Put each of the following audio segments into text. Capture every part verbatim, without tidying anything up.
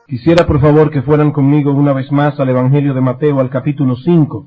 Quisiera por favor que fueran conmigo una vez más al Evangelio de Mateo, al capítulo cinco.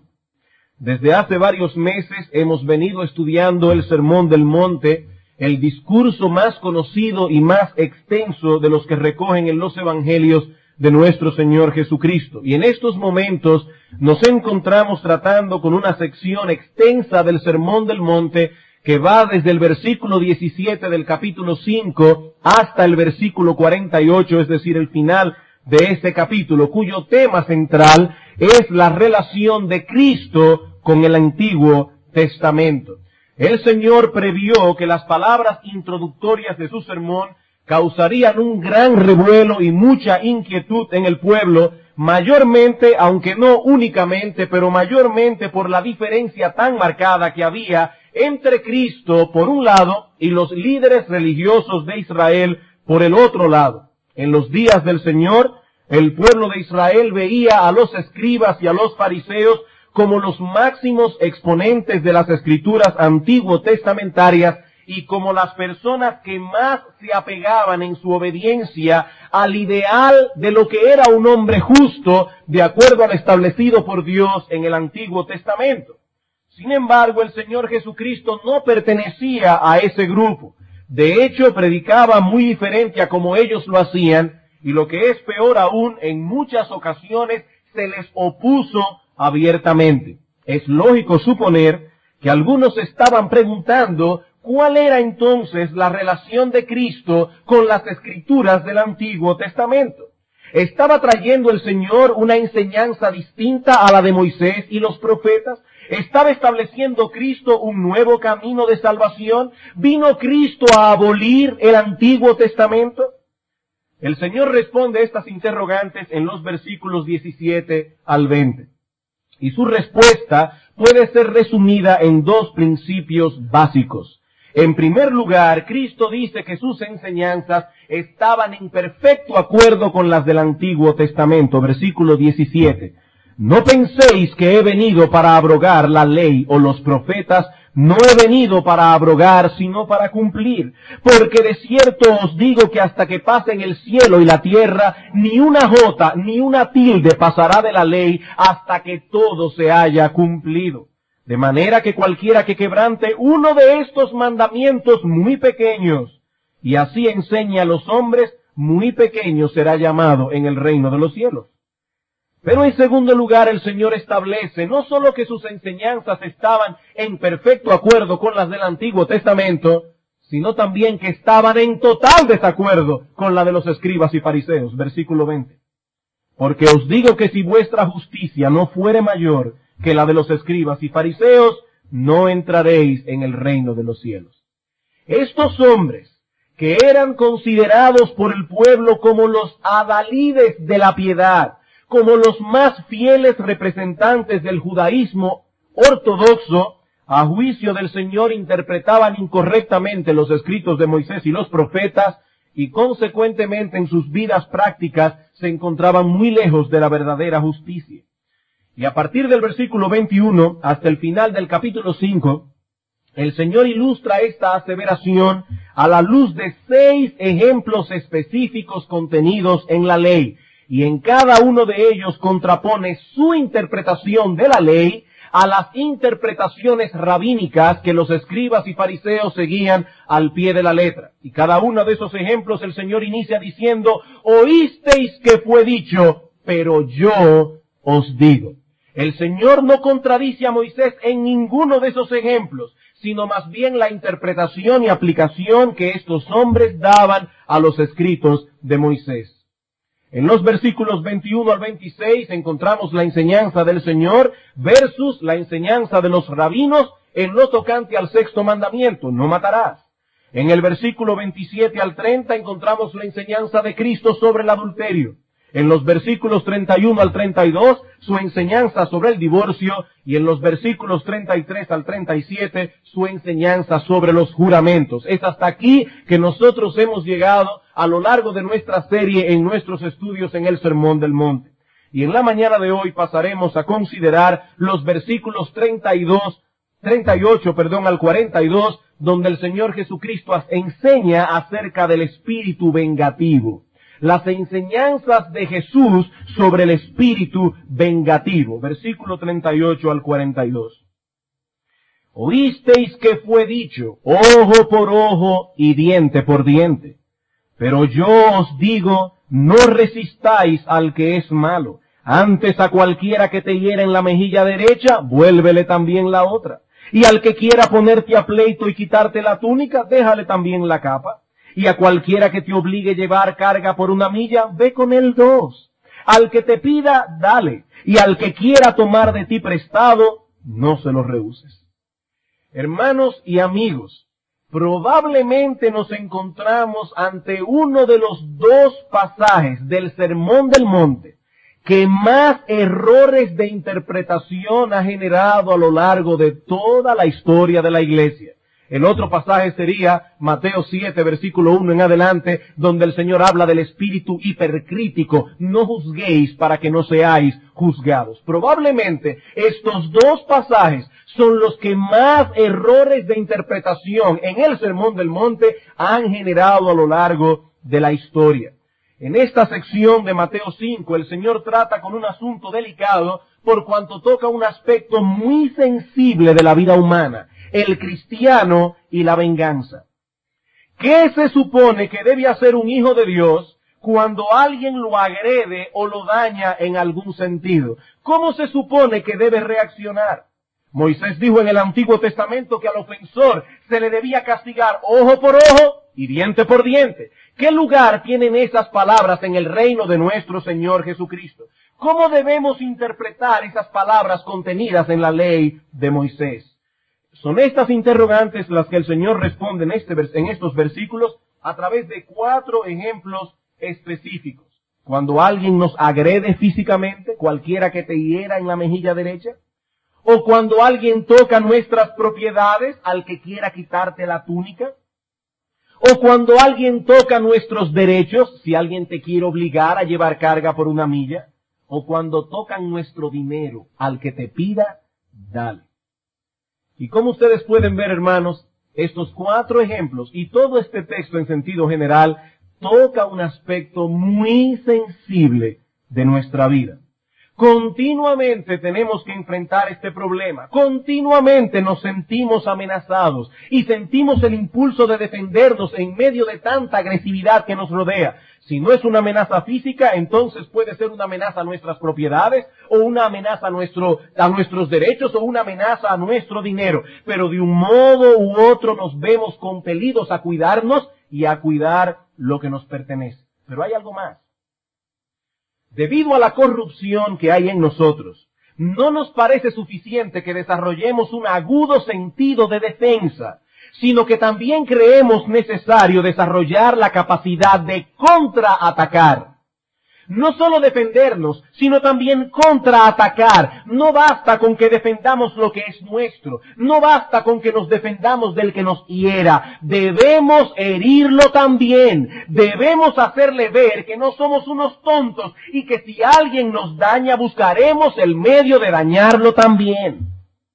Desde hace varios meses hemos venido estudiando el Sermón del Monte, el discurso más conocido y más extenso de los que recogen en los Evangelios de nuestro Señor Jesucristo. Y en estos momentos nos encontramos tratando con una sección extensa del Sermón del Monte que va desde el versículo diecisiete del capítulo cinco hasta el versículo cuarenta y ocho, es decir, el final de este capítulo, cuyo tema central es la relación de Cristo con el Antiguo Testamento. El Señor previó que las palabras introductorias de su sermón causarían un gran revuelo y mucha inquietud en el pueblo, mayormente, aunque no únicamente, pero mayormente por la diferencia tan marcada que había entre Cristo por un lado y los líderes religiosos de Israel por el otro lado. En los días del Señor, el pueblo de Israel veía a los escribas y a los fariseos como los máximos exponentes de las escrituras antiguo testamentarias y como las personas que más se apegaban en su obediencia al ideal de lo que era un hombre justo de acuerdo al establecido por Dios en el Antiguo Testamento. Sin embargo, el Señor Jesucristo no pertenecía a ese grupo. De hecho, predicaba muy diferente a como ellos lo hacían, y lo que es peor aún, en muchas ocasiones se les opuso abiertamente. Es lógico suponer que algunos estaban preguntando cuál era entonces la relación de Cristo con las escrituras del Antiguo Testamento. ¿Estaba trayendo el Señor una enseñanza distinta a la de Moisés y los profetas? ¿Estaba estableciendo Cristo un nuevo camino de salvación? ¿Vino Cristo a abolir el Antiguo Testamento? El Señor responde a estas interrogantes en los versículos diecisiete al veinte. Y su respuesta puede ser resumida en dos principios básicos. En primer lugar, Cristo dice que sus enseñanzas estaban en perfecto acuerdo con las del Antiguo Testamento. Versículo diecisiete. No penséis que he venido para abrogar la ley o los profetas. No he venido para abrogar, sino para cumplir. Porque de cierto os digo que hasta que pasen el cielo y la tierra, ni una jota, ni una tilde pasará de la ley hasta que todo se haya cumplido. De manera que cualquiera que quebrante uno de estos mandamientos muy pequeños, y así enseñe a los hombres, muy pequeño será llamado en el reino de los cielos. Pero en segundo lugar, el Señor establece no solo que sus enseñanzas estaban en perfecto acuerdo con las del Antiguo Testamento, sino también que estaban en total desacuerdo con la de los escribas y fariseos. Versículo veinte. Porque os digo que si vuestra justicia no fuere mayor que la de los escribas y fariseos, no entraréis en el reino de los cielos. Estos hombres, que eran considerados por el pueblo como los adalides de la piedad, como los más fieles representantes del judaísmo ortodoxo, a juicio del Señor interpretaban incorrectamente los escritos de Moisés y los profetas, y consecuentemente en sus vidas prácticas se encontraban muy lejos de la verdadera justicia. Y a partir del versículo veintiuno hasta el final del capítulo cinco, el Señor ilustra esta aseveración a la luz de seis ejemplos específicos contenidos en la ley, y en cada uno de ellos contrapone su interpretación de la ley a las interpretaciones rabínicas que los escribas y fariseos seguían al pie de la letra. Y cada uno de esos ejemplos el Señor inicia diciendo: oísteis que fue dicho, pero yo os digo. El Señor no contradice a Moisés en ninguno de esos ejemplos, sino más bien la interpretación y aplicación que estos hombres daban a los escritos de Moisés. En los versículos veintiuno al veintiséis encontramos la enseñanza del Señor versus la enseñanza de los rabinos en lo tocante al sexto mandamiento: no matarás. En el versículo veintisiete al treinta encontramos la enseñanza de Cristo sobre el adulterio. En los versículos treinta y uno al treinta y dos, su enseñanza sobre el divorcio, y en los versículos treinta y tres al treinta y siete, su enseñanza sobre los juramentos. Es hasta aquí que nosotros hemos llegado a lo largo de nuestra serie en nuestros estudios en el Sermón del Monte. Y en la mañana de hoy pasaremos a considerar los versículos treinta y dos, treinta y ocho, perdón, al cuarenta y dos, donde el Señor Jesucristo enseña acerca del espíritu vengativo. las enseñanzas de Jesús sobre el espíritu vengativo. Versículo treinta y ocho al cuarenta y dos. Oísteis que fue dicho, ojo por ojo y diente por diente. Pero yo os digo, no resistáis al que es malo. Antes a cualquiera que te hiera en la mejilla derecha, vuélvele también la otra. Y al que quiera ponerte a pleito y quitarte la túnica, déjale también la capa. Y a cualquiera que te obligue a llevar carga por una milla, ve con él dos. Al que te pida, dale. Y al que quiera tomar de ti prestado, no se lo rehuses. Hermanos y amigos, probablemente nos encontramos ante uno de los dos pasajes del Sermón del Monte que más errores de interpretación ha generado a lo largo de toda la historia de la Iglesia. El otro pasaje sería Mateo siete, versículo uno en adelante, donde el Señor habla del espíritu hipercrítico. No juzguéis para que no seáis juzgados. Probablemente estos dos pasajes son los que más errores de interpretación en el Sermón del Monte han generado a lo largo de la historia. En esta sección de Mateo cinco, el Señor trata con un asunto delicado por cuanto toca un aspecto muy sensible de la vida humana, el cristiano y la venganza. ¿Qué se supone que debe hacer un hijo de Dios cuando alguien lo agrede o lo daña en algún sentido? ¿Cómo se supone que debe reaccionar? Moisés dijo en el Antiguo Testamento que al ofensor se le debía castigar ojo por ojo y diente por diente. ¿Qué lugar tienen esas palabras en el reino de nuestro Señor Jesucristo? ¿Cómo debemos interpretar esas palabras contenidas en la ley de Moisés? Son estas interrogantes las que el Señor responde en, este, en estos versículos a través de cuatro ejemplos específicos. Cuando alguien nos agrede físicamente, cualquiera que te hiera en la mejilla derecha, o cuando alguien toca nuestras propiedades, al que quiera quitarte la túnica, o cuando alguien toca nuestros derechos, si alguien te quiere obligar a llevar carga por una milla, o cuando tocan nuestro dinero, al que te pida, dale. Y como ustedes pueden ver, hermanos, estos cuatro ejemplos y todo este texto en sentido general toca un aspecto muy sensible de nuestra vida. Continuamente tenemos que enfrentar este problema. Continuamente nos sentimos amenazados y sentimos el impulso de defendernos en medio de tanta agresividad que nos rodea. Si no es una amenaza física, entonces puede ser una amenaza a nuestras propiedades, o una amenaza a, nuestro, a nuestros derechos, o una amenaza a nuestro dinero. Pero de un modo u otro nos vemos compelidos a cuidarnos y a cuidar lo que nos pertenece. Pero hay algo más. Debido a la corrupción que hay en nosotros, no nos parece suficiente que desarrollemos un agudo sentido de defensa, sino que también creemos necesario desarrollar la capacidad de contraatacar. No solo defendernos, sino también contraatacar. No basta con que defendamos lo que es nuestro. No basta con que nos defendamos del que nos hiera. Debemos herirlo también. Debemos hacerle ver que no somos unos tontos y que si alguien nos daña, buscaremos el medio de dañarlo también.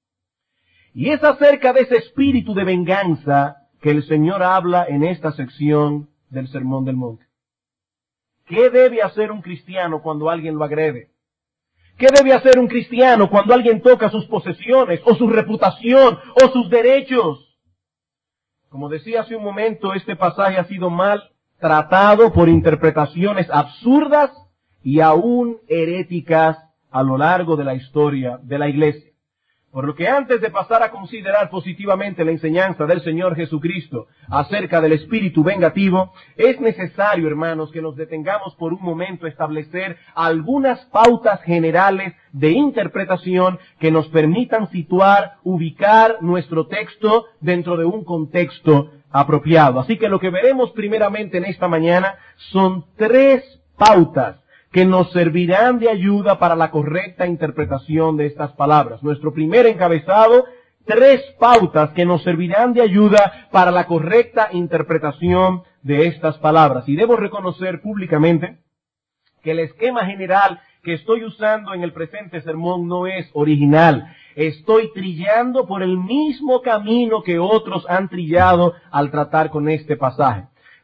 Y es acerca de ese espíritu de venganza que el Señor habla en esta sección del Sermón del Monte. ¿Qué debe hacer un cristiano cuando alguien lo agrede? ¿Qué debe hacer un cristiano cuando alguien toca sus posesiones, o su reputación, o sus derechos? Como decía hace un momento, este pasaje ha sido mal tratado por interpretaciones absurdas y aún heréticas a lo largo de la historia de la Iglesia. Por lo que antes de pasar a considerar positivamente la enseñanza del Señor Jesucristo acerca del espíritu vengativo, es necesario, hermanos, que nos detengamos por un momento a establecer algunas pautas generales de interpretación que nos permitan situar, ubicar nuestro texto dentro de un contexto apropiado. Así que lo que veremos primeramente en esta mañana son tres pautas que nos servirán de ayuda para la correcta interpretación de estas palabras. Nuestro primer encabezado, tres pautas que nos servirán de ayuda para la correcta interpretación de estas palabras. Y debo reconocer públicamente que el esquema general que estoy usando en el presente sermón no es original. Estoy trillando por el mismo camino que otros han trillado al tratar con este pasaje.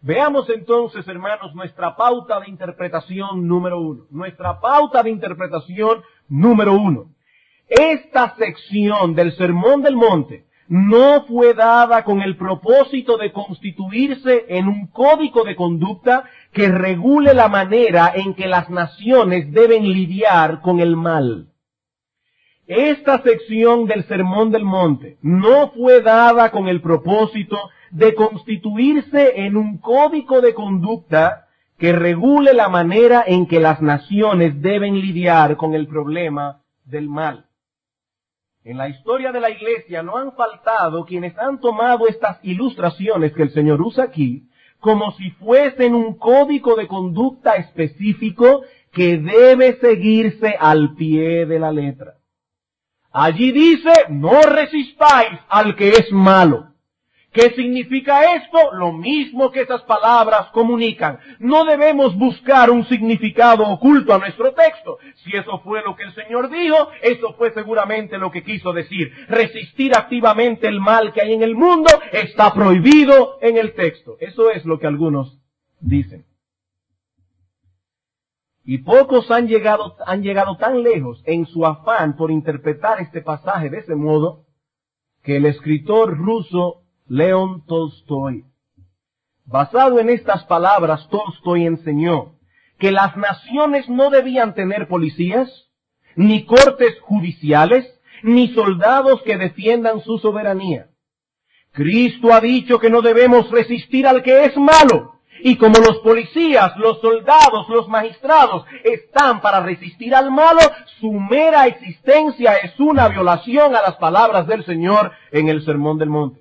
Veamos entonces, hermanos, nuestra pauta de interpretación número uno. Nuestra pauta de interpretación número uno. Esta sección del Sermón del Monte no fue dada con el propósito de constituirse en un código de conducta que regule la manera en que las naciones deben lidiar con el mal. Esta sección del Sermón del Monte no fue dada con el propósito de constituirse en un código de conducta que regule la manera en que las naciones deben lidiar con el problema del mal. En la historia de la Iglesia no han faltado quienes han tomado estas ilustraciones que el Señor usa aquí como si fuesen un código de conducta específico que debe seguirse al pie de la letra. Allí dice, no resistáis al que es malo. ¿Qué significa esto? Lo mismo que esas palabras comunican. No debemos buscar un significado oculto a nuestro texto. Si eso fue lo que el Señor dijo, eso fue seguramente lo que quiso decir. Resistir activamente el mal que hay en el mundo está prohibido en el texto. Eso es lo que algunos dicen. Y pocos han llegado, han llegado tan lejos en su afán por interpretar este pasaje de ese modo, que el escritor ruso León Tolstoy, basado en estas palabras, Tolstoy enseñó que las naciones no debían tener policías, ni cortes judiciales, ni soldados que defiendan su soberanía. Cristo ha dicho que no debemos resistir al que es malo. Y como los policías, los soldados, los magistrados están para resistir al malo, su mera existencia es una violación a las palabras del Señor en el Sermón del Monte.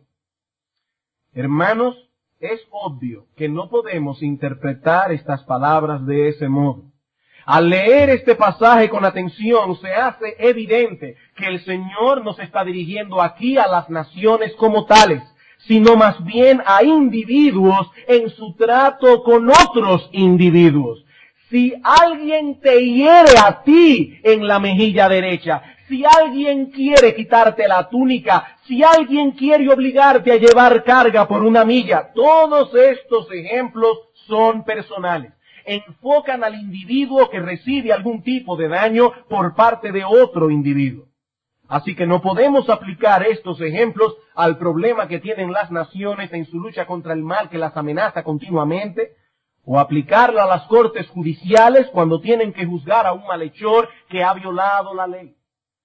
Hermanos, es obvio que no podemos interpretar estas palabras de ese modo. Al leer este pasaje con atención, se hace evidente que el Señor nos está dirigiendo aquí a las naciones como tales, sino más bien a individuos en su trato con otros individuos. Si alguien te hiere a ti en la mejilla derecha, si alguien quiere quitarte la túnica, si alguien quiere obligarte a llevar carga por una milla, todos estos ejemplos son personales. Enfocan al individuo que recibe algún tipo de daño por parte de otro individuo. Así que no podemos aplicar estos ejemplos al problema que tienen las naciones en su lucha contra el mal que las amenaza continuamente, o aplicarla a las cortes judiciales cuando tienen que juzgar a un malhechor que ha violado la ley.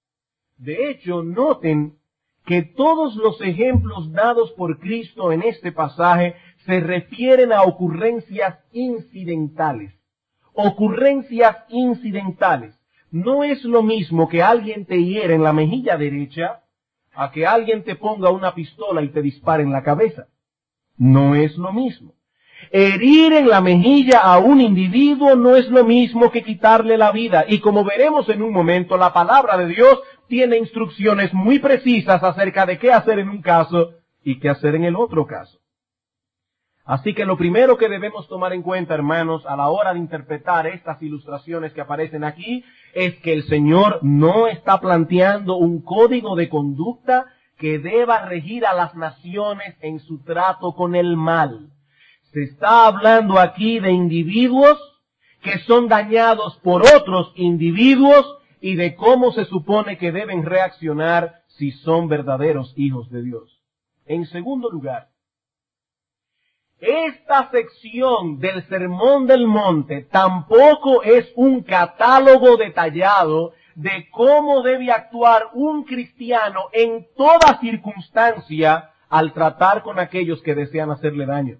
De hecho, noten que todos los ejemplos dados por Cristo en este pasaje se refieren a ocurrencias incidentales. Ocurrencias incidentales. No es lo mismo que alguien te hiere en la mejilla derecha a que alguien te ponga una pistola y te dispare en la cabeza. No es lo mismo. Herir en la mejilla a un individuo no es lo mismo que quitarle la vida. Y como veremos en un momento, la palabra de Dios tiene instrucciones muy precisas acerca de qué hacer en un caso y qué hacer en el otro caso. Así que lo primero que debemos tomar en cuenta, hermanos, a la hora de interpretar estas ilustraciones que aparecen aquí, es que el Señor no está planteando un código de conducta que deba regir a las naciones en su trato con el mal. Se está hablando aquí de individuos que son dañados por otros individuos y de cómo se supone que deben reaccionar si son verdaderos hijos de Dios. En segundo lugar, esta sección del Sermón del Monte tampoco es un catálogo detallado de cómo debe actuar un cristiano en toda circunstancia al tratar con aquellos que desean hacerle daño.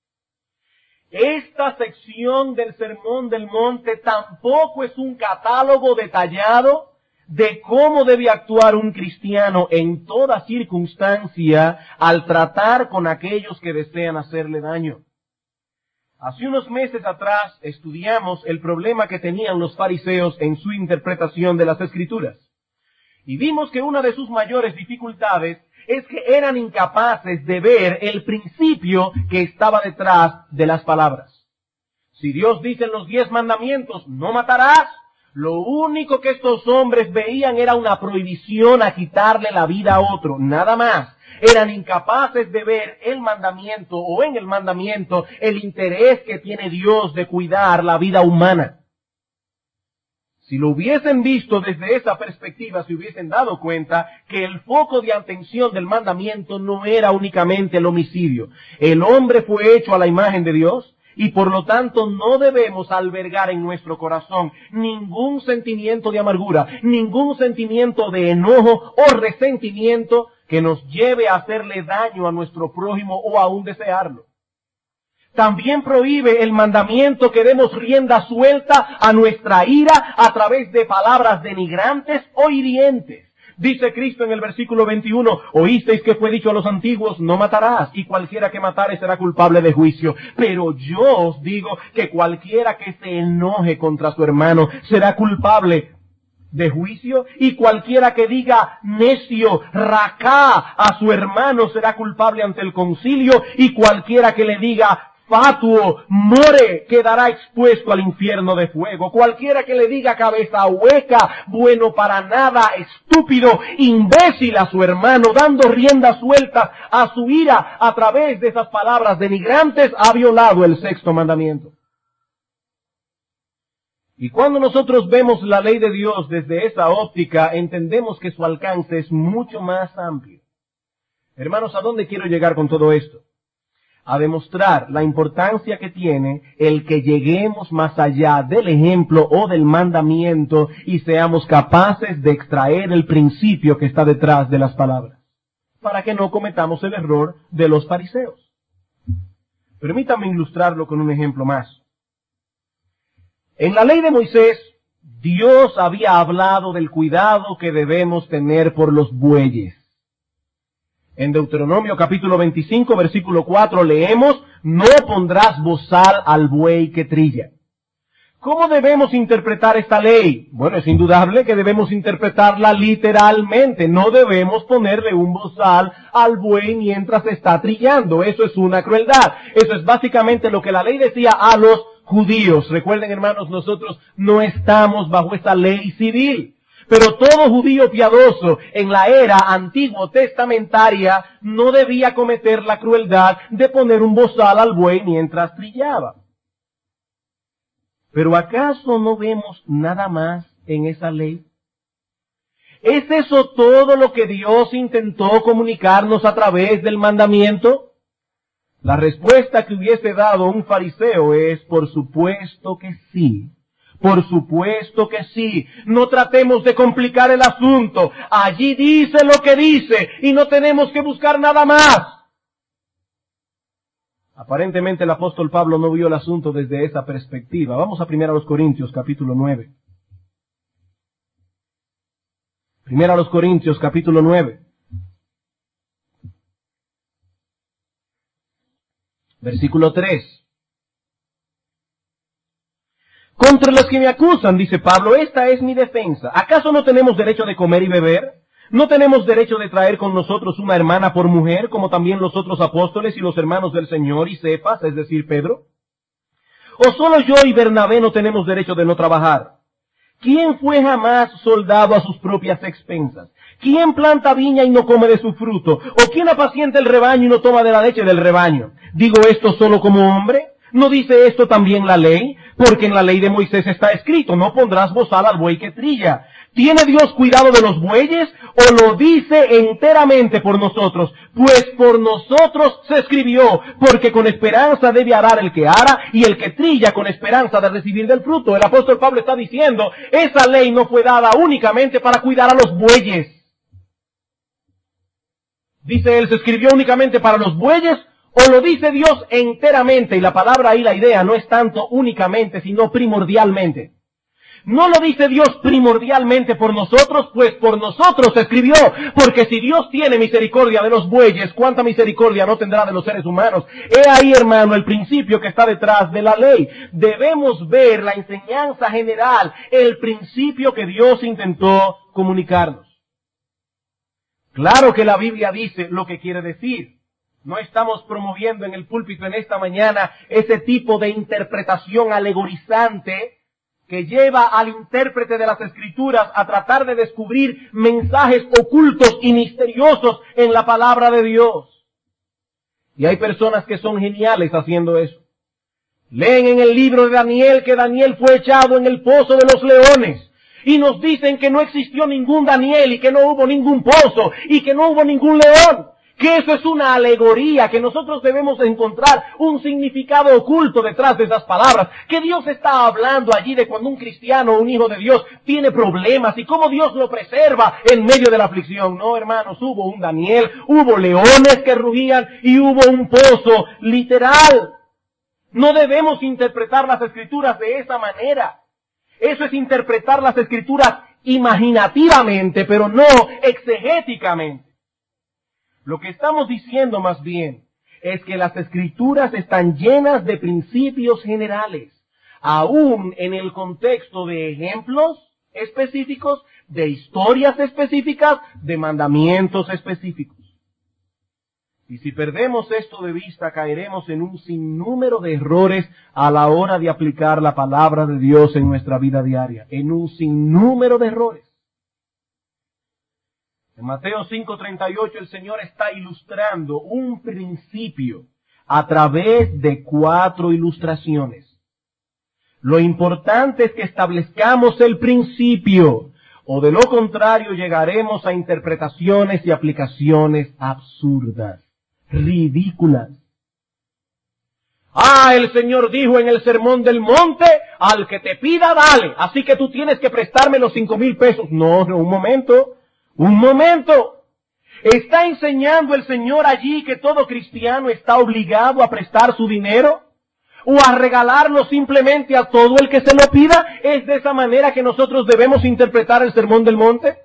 Esta sección del Sermón del Monte tampoco es un catálogo detallado de cómo debe actuar un cristiano en toda circunstancia al tratar con aquellos que desean hacerle daño. Hace unos meses atrás estudiamos el problema que tenían los fariseos en su interpretación de las Escrituras. Y vimos que una de sus mayores dificultades es que eran incapaces de ver el principio que estaba detrás de las palabras. Si Dios dice en los diez mandamientos, no matarás, Lo único que estos hombres veían era una prohibición a quitarle la vida a otro, nada más. Eran incapaces de ver el mandamiento o en el mandamiento el interés que tiene Dios de cuidar la vida humana. Si lo hubiesen visto desde esa perspectiva, se hubiesen dado cuenta que el foco de atención del mandamiento no era únicamente el homicidio. El hombre fue hecho a la imagen de Dios y por lo tanto no debemos albergar en nuestro corazón ningún sentimiento de amargura, ningún sentimiento de enojo o resentimiento que nos lleve a hacerle daño a nuestro prójimo o aún desearlo. También prohíbe el mandamiento que demos rienda suelta a nuestra ira a través de palabras denigrantes o hirientes. Dice Cristo en el versículo veintiuno, oísteis que fue dicho a los antiguos, no matarás, y cualquiera que matare será culpable de juicio. Pero yo os digo que cualquiera que se enoje contra su hermano será culpable de juicio, y cualquiera que diga necio, racá a su hermano será culpable ante el concilio, y cualquiera que le diga fatuo, more, quedará expuesto al infierno de fuego. Cualquiera que le diga cabeza hueca, bueno para nada, estúpido, imbécil a su hermano, dando rienda suelta a su ira a través de esas palabras denigrantes, ha violado el sexto mandamiento. Y cuando nosotros vemos la ley de Dios desde esa óptica, entendemos que su alcance es mucho más amplio. Hermanos, ¿a dónde quiero llegar con todo esto? A demostrar la importancia que tiene el que lleguemos más allá del ejemplo o del mandamiento y seamos capaces de extraer el principio que está detrás de las palabras, para que no cometamos el error de los fariseos. Permítame ilustrarlo con un ejemplo más. En la ley de Moisés, Dios había hablado del cuidado que debemos tener por los bueyes. En Deuteronomio capítulo veinticinco, versículo cuatro, leemos, no pondrás bozal al buey que trilla. ¿Cómo debemos interpretar esta ley? Bueno, es indudable que debemos interpretarla literalmente. No debemos ponerle un bozal al buey mientras está trillando. Eso es una crueldad. Eso es básicamente lo que la ley decía a los judíos. Recuerden, hermanos, nosotros no estamos bajo esta ley civil. Pero todo judío piadoso en la era antiguo testamentaria no debía cometer la crueldad de poner un bozal al buey mientras trillaba. Pero ¿acaso no vemos nada más en esa ley? ¿Es eso todo lo que Dios intentó comunicarnos a través del mandamiento? La respuesta que hubiese dado un fariseo es, por supuesto que sí. Por supuesto que sí. No tratemos de complicar el asunto. Allí dice lo que dice y no tenemos que buscar nada más. Aparentemente el apóstol Pablo no vio el asunto desde esa perspectiva. Vamos a primero a los Corintios, capítulo nueve. Primero a los Corintios, capítulo nueve. Versículo tres. Contra los que me acusan, dice Pablo, esta es mi defensa. ¿Acaso no tenemos derecho de comer y beber? ¿No tenemos derecho de traer con nosotros una hermana por mujer, como también los otros apóstoles y los hermanos del Señor y Cefas, es decir, Pedro? ¿O solo yo y Bernabé no tenemos derecho de no trabajar? ¿Quién fue jamás soldado a sus propias expensas? ¿Quién planta viña y no come de su fruto? ¿O quién apacienta el rebaño y no toma de la leche del rebaño? ¿Digo esto solo como hombre? ¿No dice esto también la ley? Porque en la ley de Moisés está escrito, no pondrás bozal al buey que trilla. ¿Tiene Dios cuidado de los bueyes o lo dice enteramente por nosotros? Pues por nosotros se escribió, porque con esperanza debe arar el que ara y el que trilla con esperanza de recibir del fruto. El apóstol Pablo está diciendo, esa ley no fue dada únicamente para cuidar a los bueyes. Dice él, ¿se escribió únicamente para los bueyes? ¿O lo dice Dios enteramente? Y la palabra ahí, la idea, no es tanto únicamente, sino primordialmente. No lo dice Dios primordialmente por nosotros, pues por nosotros se escribió. Porque si Dios tiene misericordia de los bueyes, ¿cuánta misericordia no tendrá de los seres humanos? He ahí, hermano, el principio que está detrás de la ley. Debemos ver la enseñanza general, el principio que Dios intentó comunicarnos. Claro que la Biblia dice lo que quiere decir. No estamos promoviendo en el púlpito en esta mañana ese tipo de interpretación alegorizante que lleva al intérprete de las Escrituras a tratar de descubrir mensajes ocultos y misteriosos en la palabra de Dios. Y hay personas que son geniales haciendo eso. Leen en el libro de Daniel que Daniel fue echado en el pozo de los leones. Y nos dicen que no existió ningún Daniel y que no hubo ningún pozo y que no hubo ningún león. Que eso es una alegoría, que nosotros debemos encontrar un significado oculto detrás de esas palabras. Que Dios está hablando allí de cuando un cristiano o un hijo de Dios tiene problemas y cómo Dios lo preserva en medio de la aflicción. No, hermanos, hubo un Daniel, hubo leones que rugían y hubo un pozo literal. No debemos interpretar las Escrituras de esa manera. Eso es interpretar las Escrituras imaginativamente, pero no exegéticamente. Lo que estamos diciendo más bien es que las Escrituras están llenas de principios generales, aún en el contexto de ejemplos específicos, de historias específicas, de mandamientos específicos. Y si perdemos esto de vista, caeremos en un sinnúmero de errores a la hora de aplicar la palabra de Dios en nuestra vida diaria, en un sinnúmero de errores. En Mateo cinco treinta y ocho el Señor está ilustrando un principio a través de cuatro ilustraciones. Lo importante es que establezcamos el principio, o de lo contrario llegaremos a interpretaciones y aplicaciones absurdas, ridículas. Ah, el Señor dijo en el Sermón del Monte, al que te pida, dale, así que tú tienes que prestarme los cinco mil pesos. No, no, un momento. Un momento, ¿está enseñando el Señor allí que todo cristiano está obligado a prestar su dinero? ¿O a regalarlo simplemente a todo el que se lo pida? ¿Es de esa manera que nosotros debemos interpretar el Sermón del Monte?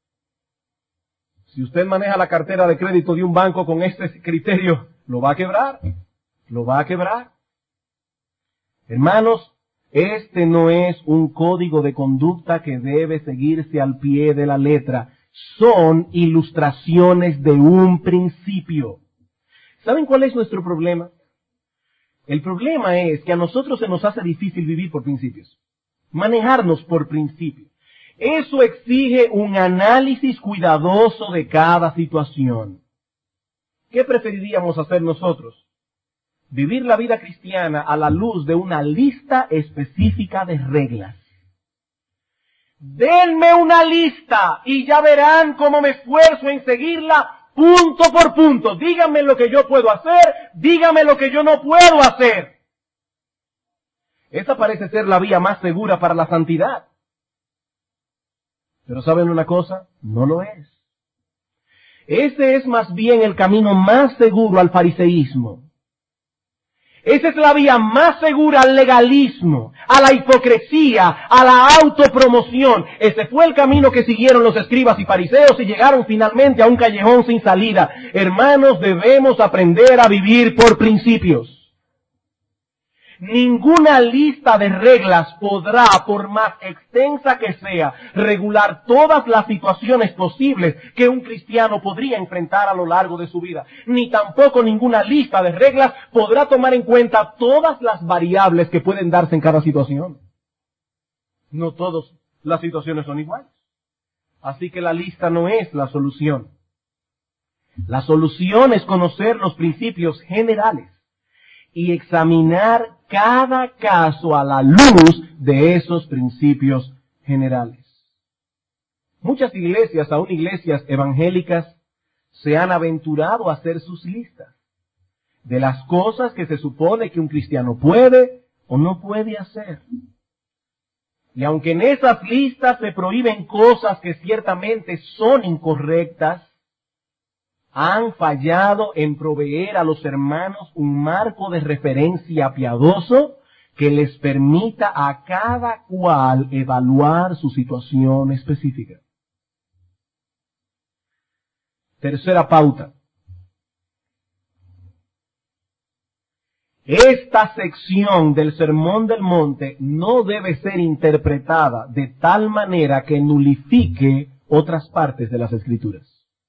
Si usted maneja la cartera de crédito de un banco con este criterio, lo va a quebrar, lo va a quebrar. Hermanos, este no es un código de conducta que debe seguirse al pie de la letra. Son ilustraciones de un principio. ¿Saben cuál es nuestro problema? El problema es que a nosotros se nos hace difícil vivir por principios, manejarnos por principios. Eso exige un análisis cuidadoso de cada situación. ¿Qué preferiríamos hacer nosotros? Vivir la vida cristiana a la luz de una lista específica de reglas. Denme una lista y ya verán cómo me esfuerzo en seguirla punto por punto. Díganme lo que yo puedo hacer, díganme lo que yo no puedo hacer. Esa parece ser la vía más segura para la santidad. Pero ¿saben una cosa? No lo es. Ese es más bien el camino más seguro al fariseísmo. Esa es la vía más segura al legalismo, a la hipocresía, a la autopromoción. Ese fue el camino que siguieron los escribas y fariseos y llegaron finalmente a un callejón sin salida. Hermanos, debemos aprender a vivir por principios. Ninguna lista de reglas podrá, por más extensa que sea, regular todas las situaciones posibles que un cristiano podría enfrentar a lo largo de su vida. Ni tampoco ninguna lista de reglas podrá tomar en cuenta todas las variables que pueden darse en cada situación. No todas las situaciones son iguales. Así que la lista no es la solución. La solución es conocer los principios generales y examinar cada caso a la luz de esos principios generales. Muchas iglesias, aún iglesias evangélicas, se han aventurado a hacer sus listas de las cosas que se supone que un cristiano puede o no puede hacer. Y aunque en esas listas se prohíben cosas que ciertamente son incorrectas, han fallado en proveer a los hermanos un marco de referencia piadoso que les permita a cada cual evaluar su situación específica. Tercera pauta. Esta sección del Sermón del Monte no debe ser interpretada de tal manera que nulifique otras partes de las Escrituras.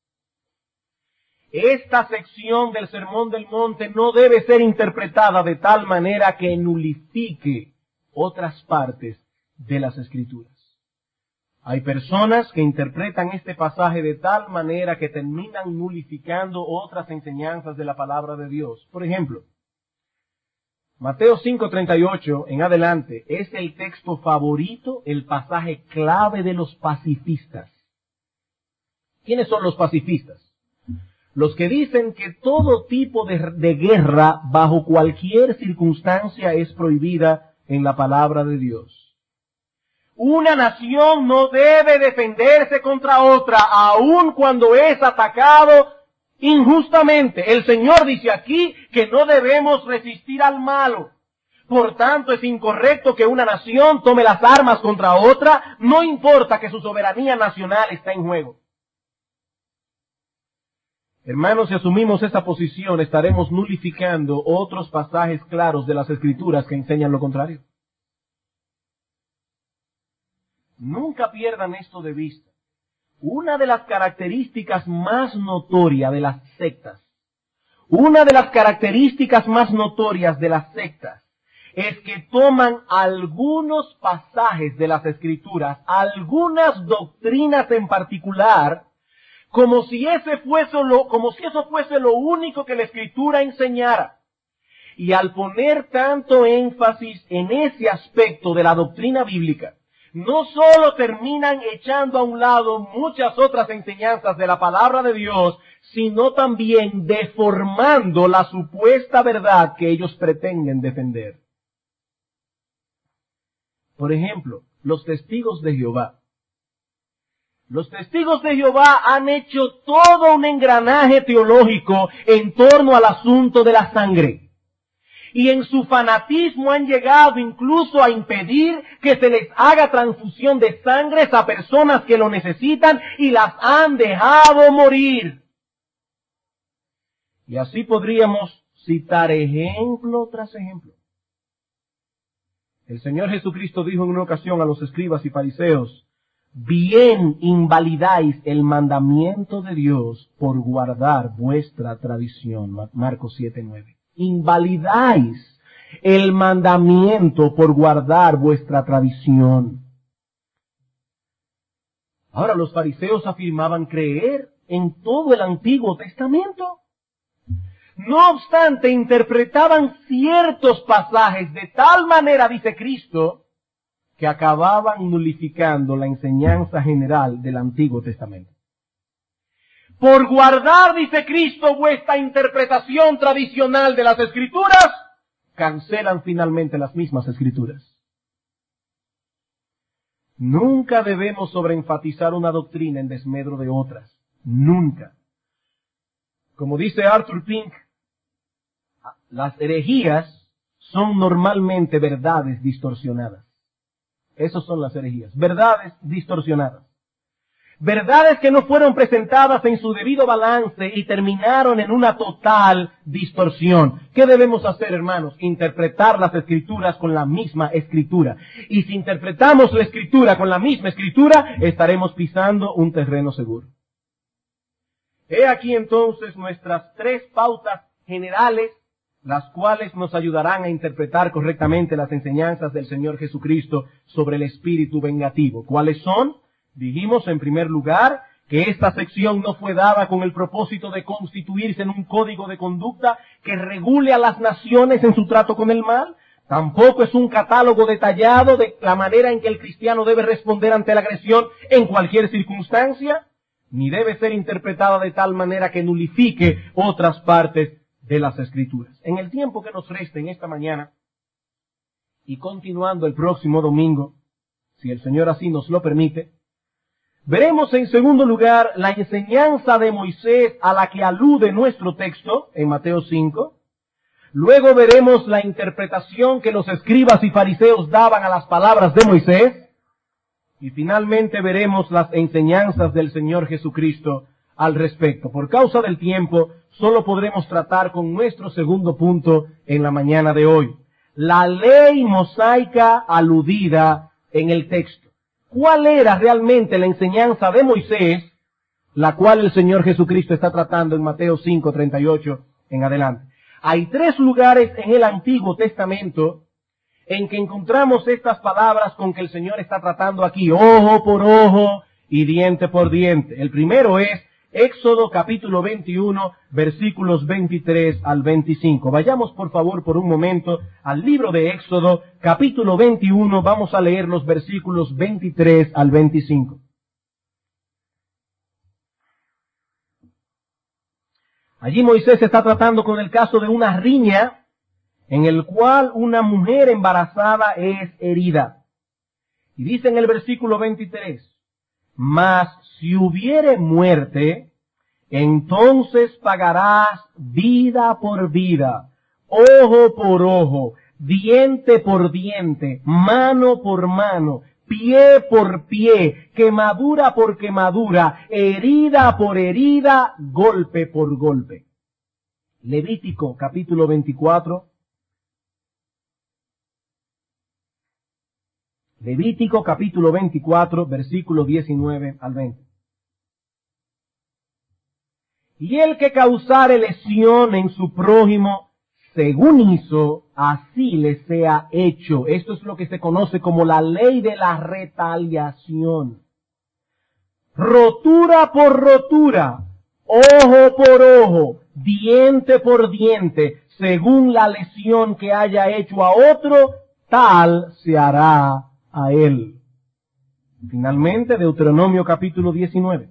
Esta sección del Sermón del Monte no debe ser interpretada de tal manera que nulifique otras partes de las Escrituras. Hay personas que interpretan este pasaje de tal manera que terminan nulificando otras enseñanzas de la palabra de Dios. Por ejemplo, Mateo cinco treinta y ocho en adelante es el texto favorito, el pasaje clave de los pacifistas. ¿Quiénes son los pacifistas? Los que dicen que todo tipo de, de guerra bajo cualquier circunstancia es prohibida en la palabra de Dios. Una nación no debe defenderse contra otra, aun cuando es atacado injustamente. El Señor dice aquí que no debemos resistir al malo. Por tanto, es incorrecto que una nación tome las armas contra otra, no importa que su soberanía nacional está en juego. Hermanos, si asumimos esa posición, estaremos nulificando otros pasajes claros de las Escrituras que enseñan lo contrario. Nunca pierdan esto de vista. Una de las características más notorias de las sectas, una de las características más notorias de las sectas, es que toman algunos pasajes de las Escrituras, algunas doctrinas en particular, como si ese fuese lo, como si eso fuese lo único que la Escritura enseñara. Y al poner tanto énfasis en ese aspecto de la doctrina bíblica, no solo terminan echando a un lado muchas otras enseñanzas de la palabra de Dios, sino también deformando la supuesta verdad que ellos pretenden defender. Por ejemplo, los testigos de Jehová. Los testigos de Jehová han hecho todo un engranaje teológico en torno al asunto de la sangre. Y en su fanatismo han llegado incluso a impedir que se les haga transfusión de sangre a personas que lo necesitan y las han dejado morir. Y así podríamos citar ejemplo tras ejemplo. El Señor Jesucristo dijo en una ocasión a los escribas y fariseos: bien invalidáis el mandamiento de Dios por guardar vuestra tradición. Marcos siete nueve. Invalidáis el mandamiento por guardar vuestra tradición. Ahora, los fariseos afirmaban creer en todo el Antiguo Testamento. No obstante, interpretaban ciertos pasajes de tal manera, dice Cristo, que acababan nulificando la enseñanza general del Antiguo Testamento. Por guardar, dice Cristo, vuestra interpretación tradicional de las Escrituras, cancelan finalmente las mismas Escrituras. Nunca debemos sobreenfatizar una doctrina en desmedro de otras. Nunca. Como dice Arthur Pink, las herejías son normalmente verdades distorsionadas. Esas son las herejías, verdades distorsionadas. Verdades que no fueron presentadas en su debido balance y terminaron en una total distorsión. ¿Qué debemos hacer, hermanos? Interpretar las Escrituras con la misma Escritura. Y si interpretamos la Escritura con la misma Escritura, estaremos pisando un terreno seguro. He aquí entonces nuestras tres pautas generales, las cuales nos ayudarán a interpretar correctamente las enseñanzas del Señor Jesucristo sobre el espíritu vengativo. ¿Cuáles son? Dijimos en primer lugar que esta sección no fue dada con el propósito de constituirse en un código de conducta que regule a las naciones en su trato con el mal. Tampoco es un catálogo detallado de la manera en que el cristiano debe responder ante la agresión en cualquier circunstancia, ni debe ser interpretada de tal manera que nulifique otras partes de las Escrituras. En el tiempo que nos resta en esta mañana, y continuando el próximo domingo, si el Señor así nos lo permite, veremos en segundo lugar la enseñanza de Moisés a la que alude nuestro texto en Mateo cinco. Luego veremos la interpretación que los escribas y fariseos daban a las palabras de Moisés. Y finalmente veremos las enseñanzas del Señor Jesucristo al respecto. Por causa del tiempo, solo podremos tratar con nuestro segundo punto en la mañana de hoy. La ley mosaica aludida en el texto. ¿Cuál era realmente la enseñanza de Moisés, la cual el Señor Jesucristo está tratando en Mateo cinco treinta y ocho en adelante? Hay tres lugares en el Antiguo Testamento en que encontramos estas palabras con que el Señor está tratando aquí, ojo por ojo y diente por diente. El primero es Éxodo capítulo veintiuno, versículos veintitrés al veinticinco. Vayamos por favor por un momento al libro de Éxodo capítulo veintiuno, vamos a leer los versículos veintitrés al veinticinco. Allí Moisés está tratando con el caso de una riña en el cual una mujer embarazada es herida. Y dice en el versículo veintitrés, mas si hubiere muerte, entonces pagarás vida por vida, ojo por ojo, diente por diente, mano por mano, pie por pie, quemadura por quemadura, herida por herida, golpe por golpe. Levítico capítulo veinticuatro. Levítico capítulo veinticuatro, versículo diecinueve al veinte. Y el que causare lesión en su prójimo, según hizo, así le sea hecho. Esto es lo que se conoce como la ley de la retaliación. Rotura por rotura, ojo por ojo, diente por diente, según la lesión que haya hecho a otro, tal se hará a él. Finalmente, Deuteronomio capítulo diecinueve.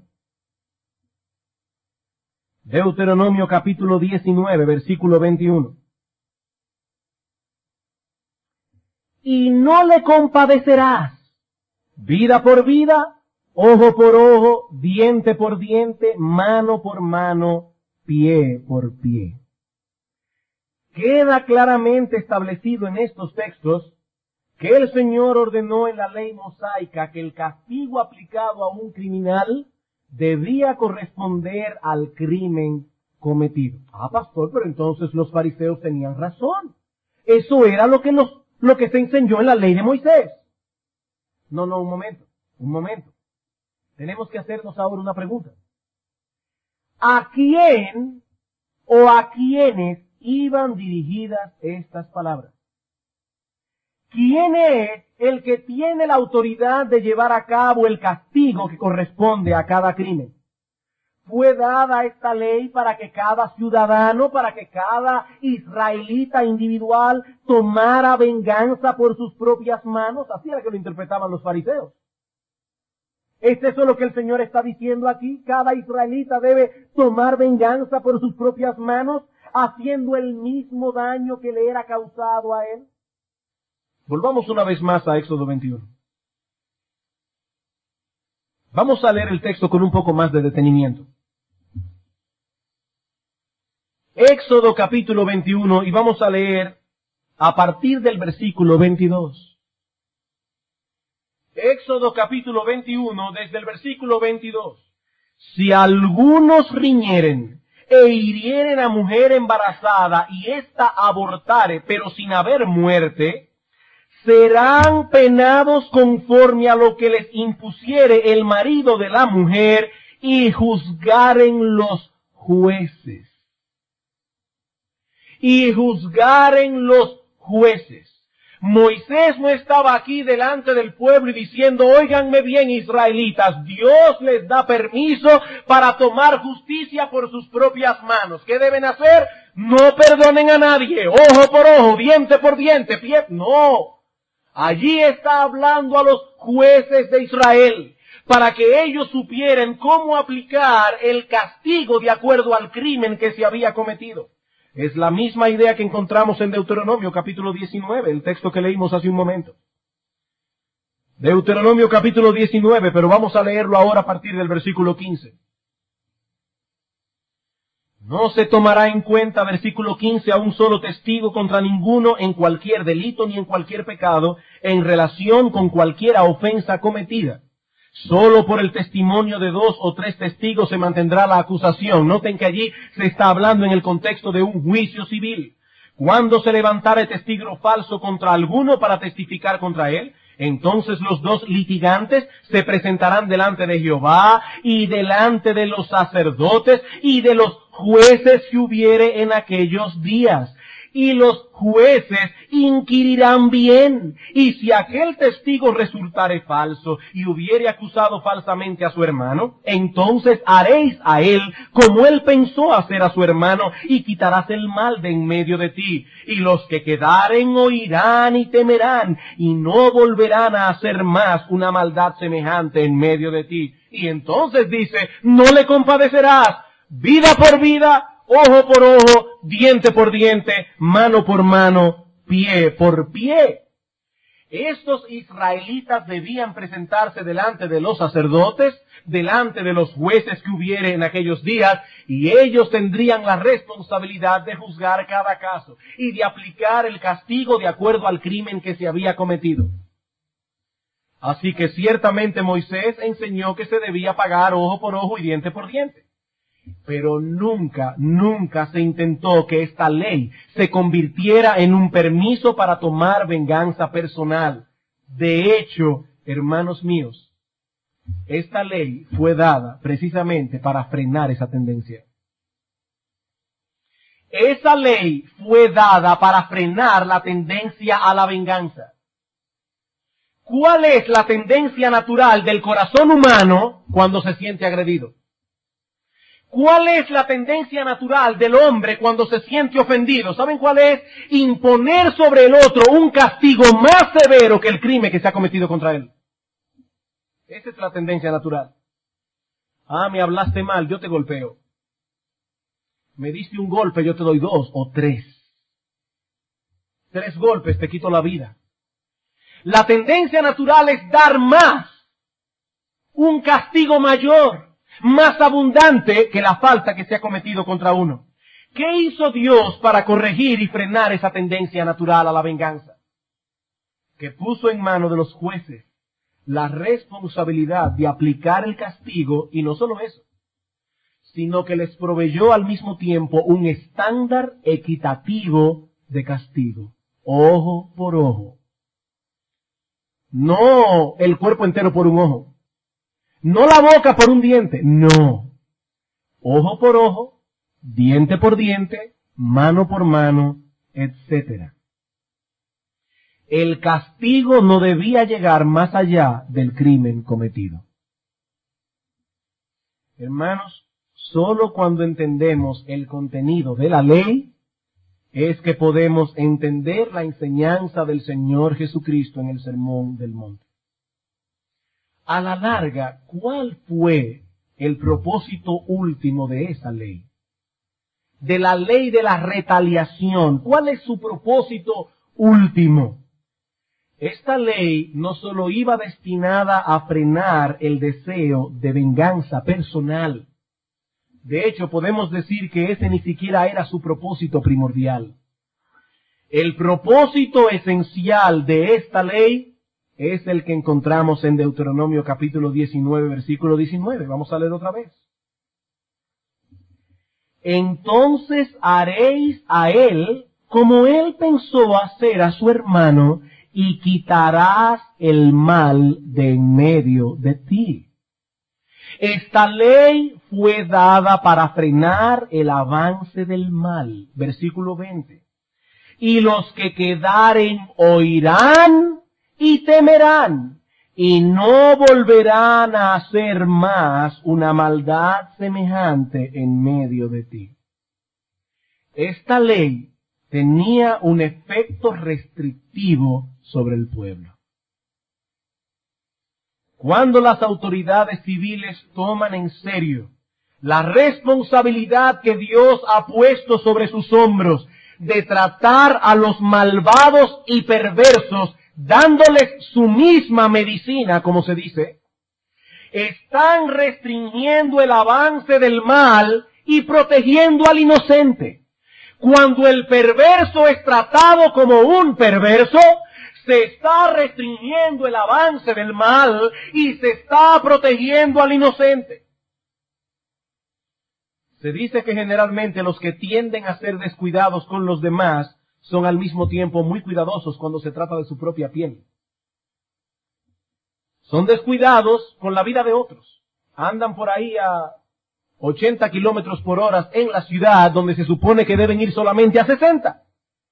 Deuteronomio capítulo diecinueve, versículo veintiuno. Y no le compadecerás, vida por vida, ojo por ojo, diente por diente, mano por mano, pie por pie. Queda claramente establecido en estos textos que el Señor ordenó en la ley mosaica que el castigo aplicado a un criminal debía corresponder al crimen cometido. Ah, pastor, pero entonces los fariseos tenían razón. Eso era lo que nos, lo que se enseñó en la ley de Moisés. No, no, un momento, un momento. Tenemos que hacernos ahora una pregunta. ¿A quién o a quiénes iban dirigidas estas palabras? ¿Quién es el que tiene la autoridad de llevar a cabo el castigo que corresponde a cada crimen? Fue dada esta ley para que cada ciudadano, para que cada israelita individual tomara venganza por sus propias manos. Así era que lo interpretaban los fariseos. ¿Es eso lo que el Señor está diciendo aquí? Cada israelita debe tomar venganza por sus propias manos, haciendo el mismo daño que le era causado a él. Volvamos una vez más a Éxodo veintiuno. Vamos a leer el texto con un poco más de detenimiento. Éxodo capítulo veintiuno, y vamos a leer a partir del versículo veintidós. Éxodo capítulo veintiuno, desde el versículo veintidós. Si algunos riñeren e hirieren a mujer embarazada y ésta abortare, pero sin haber muerte, serán penados conforme a lo que les impusiere el marido de la mujer y juzgaren los jueces. Y juzgaren los jueces. Moisés no estaba aquí delante del pueblo y diciendo, óiganme bien israelitas, Dios les da permiso para tomar justicia por sus propias manos. ¿Qué deben hacer? No perdonen a nadie, ojo por ojo, diente por diente, pie... No. Allí está hablando a los jueces de Israel, para que ellos supieran cómo aplicar el castigo de acuerdo al crimen que se había cometido. Es la misma idea que encontramos en Deuteronomio capítulo diecinueve, el texto que leímos hace un momento. Deuteronomio capítulo diecinueve, pero vamos a leerlo ahora a partir del versículo quince. No se tomará en cuenta, versículo quince, a un solo testigo contra ninguno en cualquier delito ni en cualquier pecado, en relación con cualquiera ofensa cometida. Solo por el testimonio de dos o tres testigos se mantendrá la acusación. Noten que allí se está hablando en el contexto de un juicio civil. Cuando se levantare testigo falso contra alguno para testificar contra él, entonces los dos litigantes se presentarán delante de Jehová y delante de los sacerdotes y de los jueces que hubiere en aquellos días. y los jueces inquirirán bien. Y si aquel testigo resultare falso y hubiere acusado falsamente a su hermano, entonces haréis a él como él pensó hacer a su hermano, y quitarás el mal de en medio de ti. Y los que quedaren oirán y temerán, y no volverán a hacer más una maldad semejante en medio de ti. Y entonces dice, no le compadecerás, vida por vida, ojo por ojo, diente por diente, mano por mano, pie por pie. Estos israelitas debían presentarse delante de los sacerdotes, delante de los jueces que hubiere en aquellos días, y ellos tendrían la responsabilidad de juzgar cada caso y de aplicar el castigo de acuerdo al crimen que se había cometido. Así que ciertamente Moisés enseñó que se debía pagar ojo por ojo y diente por diente. Pero nunca, nunca se intentó que esta ley se convirtiera en un permiso para tomar venganza personal. De hecho, hermanos míos, esta ley fue dada precisamente para frenar esa tendencia. Esa ley fue dada para frenar la tendencia a la venganza. ¿Cuál es la tendencia natural del corazón humano cuando se siente agredido? ¿Cuál es la tendencia natural del hombre cuando se siente ofendido? ¿Saben cuál es? Imponer sobre el otro un castigo más severo que el crimen que se ha cometido contra él. Esa es la tendencia natural. Ah, me hablaste mal, yo te golpeo. Me diste un golpe, yo te doy dos o tres. Tres golpes, te quito la vida. La tendencia natural es dar más, un castigo mayor, más abundante que la falta que se ha cometido contra uno. ¿Qué hizo Dios para corregir y frenar esa tendencia natural a la venganza? Que puso en manos de los jueces la responsabilidad de aplicar el castigo, y no solo eso, sino que les proveyó al mismo tiempo un estándar equitativo de castigo, ojo por ojo. No el cuerpo entero por un ojo. No la boca por un diente, no. Ojo por ojo, diente por diente, mano por mano, etcétera. El castigo no debía llegar más allá del crimen cometido. Hermanos, solo cuando entendemos el contenido de la ley es que podemos entender la enseñanza del Señor Jesucristo en el Sermón del Monte. A la larga, ¿cuál fue el propósito último de esa ley? De la ley de la retaliación, ¿cuál es su propósito último? Esta ley no solo iba destinada a frenar el deseo de venganza personal. De hecho, podemos decir que ese ni siquiera era su propósito primordial. El propósito esencial de esta ley es el que encontramos en Deuteronomio capítulo diecinueve, versículo diecinueve. Vamos a leer otra vez. Entonces haréis a él como él pensó hacer a su hermano, y quitarás el mal de en medio de ti. Esta ley fue dada para frenar el avance del mal. Versículo veinte. Y los que quedaren oirán y temerán, y no volverán a hacer más una maldad semejante en medio de ti. Esta ley tenía un efecto restrictivo sobre el pueblo. Cuando las autoridades civiles toman en serio la responsabilidad que Dios ha puesto sobre sus hombros de tratar a los malvados y perversos, dándoles su misma medicina, como se dice, están restringiendo el avance del mal y protegiendo al inocente. Cuando el perverso es tratado como un perverso, se está restringiendo el avance del mal y se está protegiendo al inocente. Se dice que generalmente los que tienden a ser descuidados con los demás son al mismo tiempo muy cuidadosos cuando se trata de su propia piel. Son descuidados con la vida de otros. Andan por ahí a ochenta kilómetros por hora en la ciudad donde se supone que deben ir solamente a sesenta.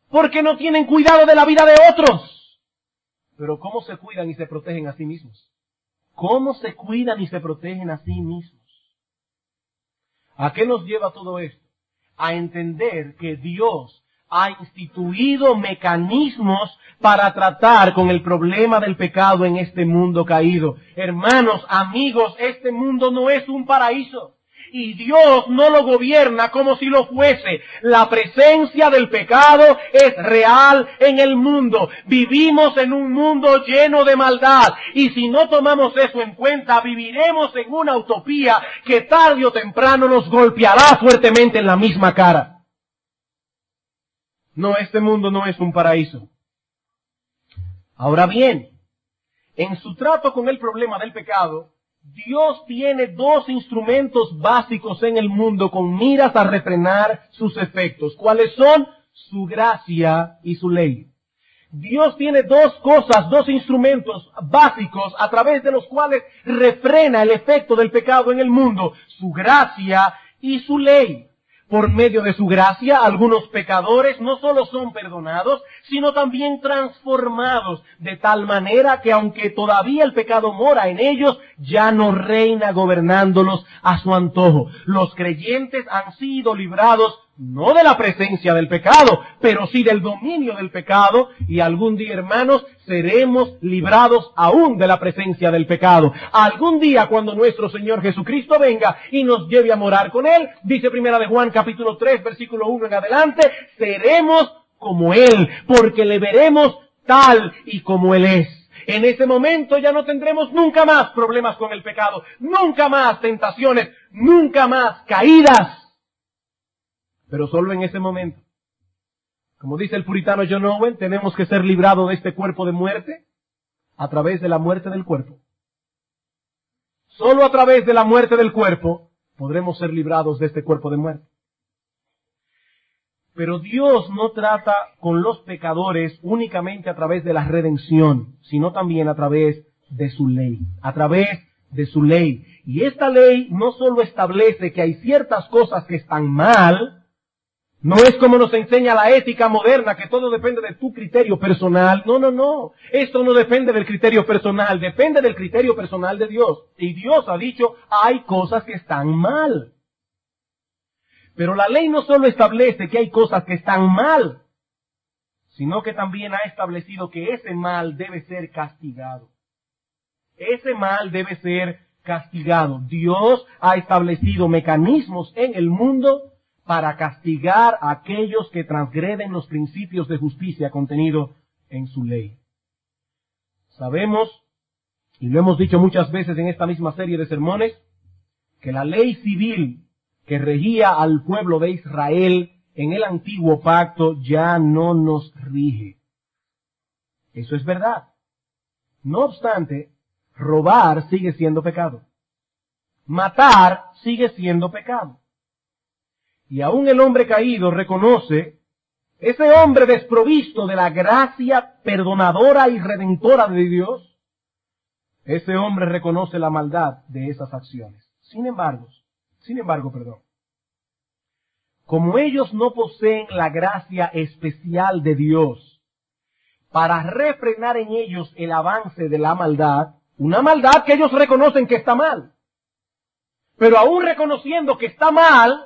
porque no tienen cuidado de la vida de otros. Pero ¿cómo se cuidan y se protegen a sí mismos? ¿Cómo se cuidan y se protegen a sí mismos? ¿A qué nos lleva todo esto? A entender que Dios ha instituido mecanismos para tratar con el problema del pecado en este mundo caído. Hermanos, amigos, este mundo no es un paraíso. Y Dios no lo gobierna como si lo fuese. La presencia del pecado es real en el mundo. Vivimos en un mundo lleno de maldad. Y si no tomamos eso en cuenta, viviremos en una utopía que tarde o temprano nos golpeará fuertemente en la misma cara. No, este mundo no es un paraíso. Ahora bien, en su trato con el problema del pecado, Dios tiene dos instrumentos básicos en el mundo con miras a refrenar sus efectos. ¿Cuáles son? Su gracia y su ley. Dios tiene dos cosas, dos instrumentos básicos a través de los cuales refrena el efecto del pecado en el mundo. Su gracia y su ley. Por medio de su gracia, algunos pecadores no solo son perdonados, sino también transformados, de tal manera que aunque todavía el pecado mora en ellos, ya no reina gobernándolos a su antojo. Los creyentes han sido librados no de la presencia del pecado, pero sí del dominio del pecado, y algún día, hermanos, seremos librados aún de la presencia del pecado. Algún día, cuando nuestro Señor Jesucristo venga y nos lleve a morar con Él, dice Primera de Juan capítulo tres, versículo uno en adelante, seremos como Él, porque le veremos tal y como Él es. En ese momento ya no tendremos nunca más problemas con el pecado, nunca más tentaciones, nunca más caídas. Pero solo en ese momento. Como dice el puritano John Owen, tenemos que ser librados de este cuerpo de muerte a través de la muerte del cuerpo. Solo a través de la muerte del cuerpo podremos ser librados de este cuerpo de muerte. Pero Dios no trata con los pecadores únicamente a través de la redención, sino también a través de su ley. A través de su ley. Y esta ley no solo establece que hay ciertas cosas que están mal. No es como nos enseña la ética moderna, que todo depende de tu criterio personal. No, no, no. Esto no depende del criterio personal, depende del criterio personal de Dios. Y Dios ha dicho, hay cosas que están mal. Pero la ley no solo establece que hay cosas que están mal, sino que también ha establecido que ese mal debe ser castigado. Ese mal debe ser castigado. Dios ha establecido mecanismos en el mundo para castigar a aquellos que transgreden los principios de justicia contenidos en su ley. Sabemos, y lo hemos dicho muchas veces en esta misma serie de sermones, que la ley civil que regía al pueblo de Israel en el antiguo pacto ya no nos rige. Eso es verdad. No obstante, robar sigue siendo pecado. Matar sigue siendo pecado. Y aún el hombre caído reconoce, ese hombre desprovisto de la gracia perdonadora y redentora de Dios, ese hombre reconoce la maldad de esas acciones. Sin embargo, sin embargo, perdón, como ellos no poseen la gracia especial de Dios para refrenar en ellos el avance de la maldad, una maldad que ellos reconocen que está mal, pero aún reconociendo que está mal,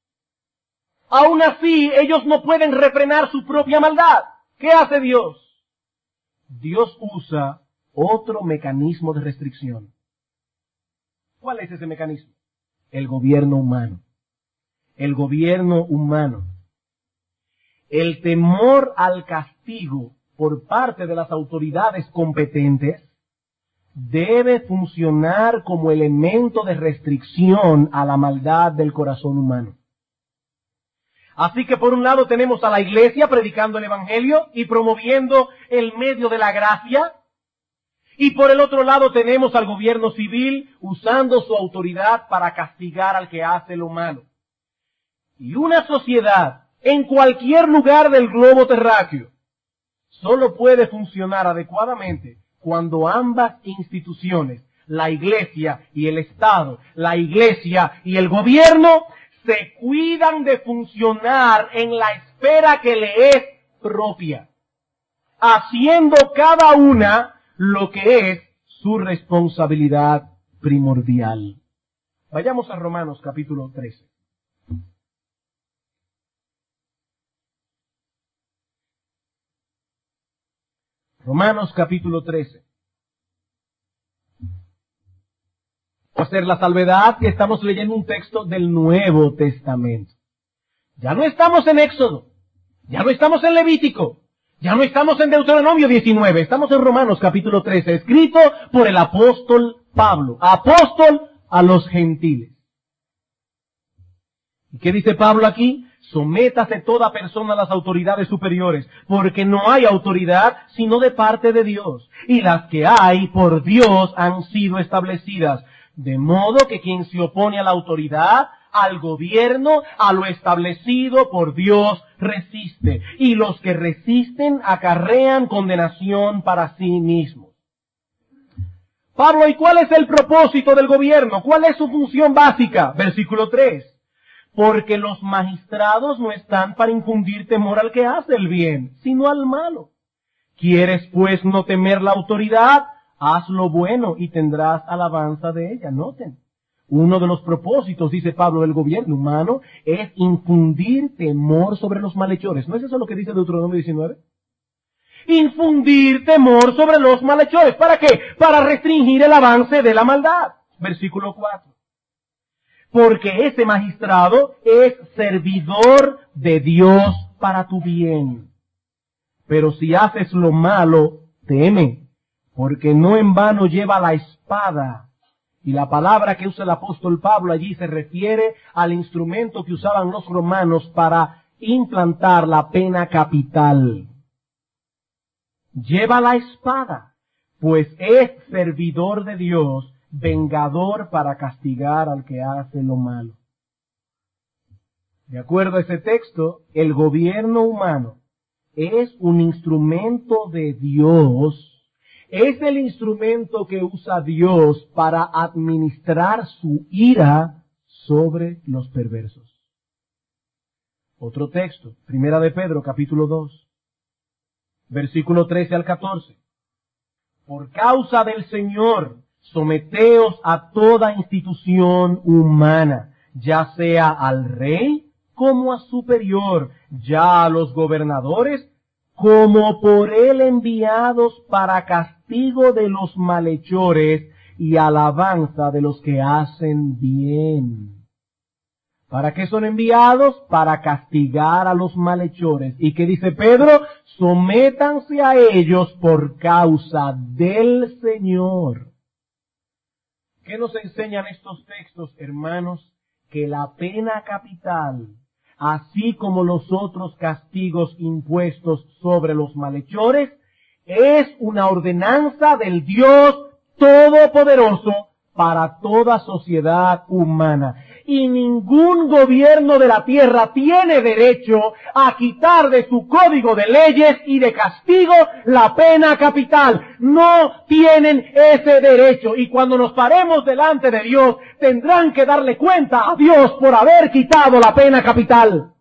aún así, ellos no pueden refrenar su propia maldad. ¿Qué hace Dios? Dios usa otro mecanismo de restricción. ¿Cuál es ese mecanismo? El gobierno humano. El gobierno humano. El temor al castigo por parte de las autoridades competentes debe funcionar como elemento de restricción a la maldad del corazón humano. Así que por un lado tenemos a la iglesia predicando el evangelio y promoviendo el medio de la gracia. Y por el otro lado tenemos al gobierno civil usando su autoridad para castigar al que hace lo malo. Y una sociedad en cualquier lugar del globo terráqueo solo puede funcionar adecuadamente cuando ambas instituciones, la iglesia y el Estado, la iglesia y el gobierno, se cuidan de funcionar en la esfera que le es propia, haciendo cada una lo que es su responsabilidad primordial. Vayamos a Romanos capítulo trece. Romanos capítulo trece. Va a ser la salvedad que estamos leyendo un texto del Nuevo Testamento. Ya no estamos en Éxodo, ya no estamos en Levítico, ya no estamos en Deuteronomio diecinueve, estamos en Romanos capítulo trece, escrito por el apóstol Pablo, apóstol a los gentiles. ¿Y qué dice Pablo aquí? Sométase toda persona a las autoridades superiores, porque no hay autoridad sino de parte de Dios, y las que hay por Dios han sido establecidas, de modo que quien se opone a la autoridad, al gobierno, a lo establecido por Dios, resiste, y los que resisten acarrean condenación para sí mismos. Pablo, ¿y cuál es el propósito del gobierno? ¿Cuál es su función básica? Versículo tres. Porque los magistrados no están para infundir temor al que hace el bien, sino al malo. ¿Quieres pues no temer la autoridad? Haz lo bueno y tendrás alabanza de ella. Noten, uno de los propósitos, dice Pablo, del gobierno humano es infundir temor sobre los malhechores. ¿No es eso lo que dice Deuteronomio diecinueve? Infundir temor sobre los malhechores. ¿Para qué? Para restringir el avance de la maldad. Versículo cuatro. Porque ese magistrado es servidor de Dios para tu bien. Pero si haces lo malo, teme, porque no en vano lleva la espada. Y la palabra que usa el apóstol Pablo allí se refiere al instrumento que usaban los romanos para implantar la pena capital. Lleva la espada, pues es servidor de Dios, vengador para castigar al que hace lo malo. De acuerdo a ese texto, el gobierno humano es un instrumento de Dios, es el instrumento que usa Dios para administrar su ira sobre los perversos. Otro texto, Primera de Pedro, capítulo dos, versículo trece al catorce. Por causa del Señor, someteos a toda institución humana, ya sea al rey como a superior, ya a los gobernadores, como por él enviados para castigo de los malhechores y alabanza de los que hacen bien. ¿Para qué son enviados? Para castigar a los malhechores. ¿Y qué dice Pedro? Sométanse a ellos por causa del Señor. ¿Qué nos enseñan estos textos, hermanos? Que la pena capital, así como los otros castigos impuestos sobre los malhechores, es una ordenanza del Dios Todopoderoso para toda sociedad humana. Y ningún gobierno de la tierra tiene derecho a quitar de su código de leyes y de castigo la pena capital. No tienen ese derecho. Y cuando nos paremos delante de Dios, tendrán que darle cuenta a Dios por haber quitado la pena capital.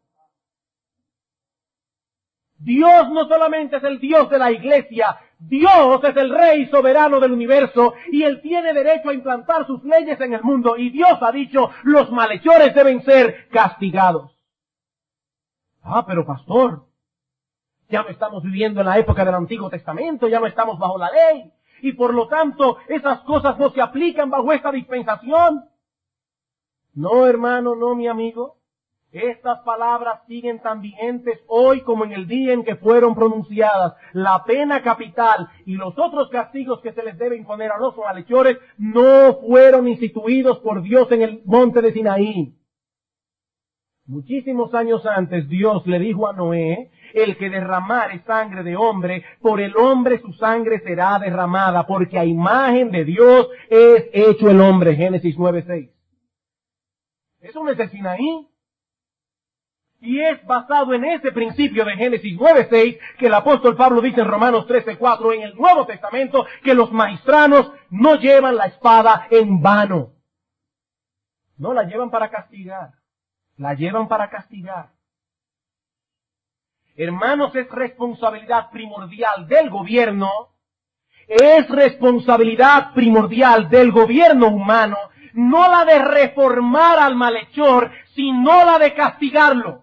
Dios no solamente es el Dios de la iglesia, Dios es el Rey soberano del universo y Él tiene derecho a implantar sus leyes en el mundo. Y Dios ha dicho, los malhechores deben ser castigados. Ah, pero pastor, ya no estamos viviendo en la época del Antiguo Testamento, ya no estamos bajo la ley. Y por lo tanto, esas cosas no se aplican bajo esta dispensación. No, hermano, no, mi amigo. Estas palabras siguen tan vigentes hoy como en el día en que fueron pronunciadas. La pena capital y los otros castigos que se les debe imponer a los malhechores no fueron instituidos por Dios en el monte de Sinaí. Muchísimos años antes Dios le dijo a Noé, el que derramare sangre de hombre, por el hombre su sangre será derramada, porque a imagen de Dios es hecho el hombre. Génesis nueve seis. Eso no es de Sinaí. Y es basado en ese principio de Génesis nueve seis que el apóstol Pablo dice en Romanos trece cuatro en el Nuevo Testamento que los magistrados no llevan la espada en vano. No la llevan para castigar, la llevan para castigar. Hermanos, es responsabilidad primordial del gobierno, es responsabilidad primordial del gobierno humano, no la de reformar al malhechor, sino la de castigarlo.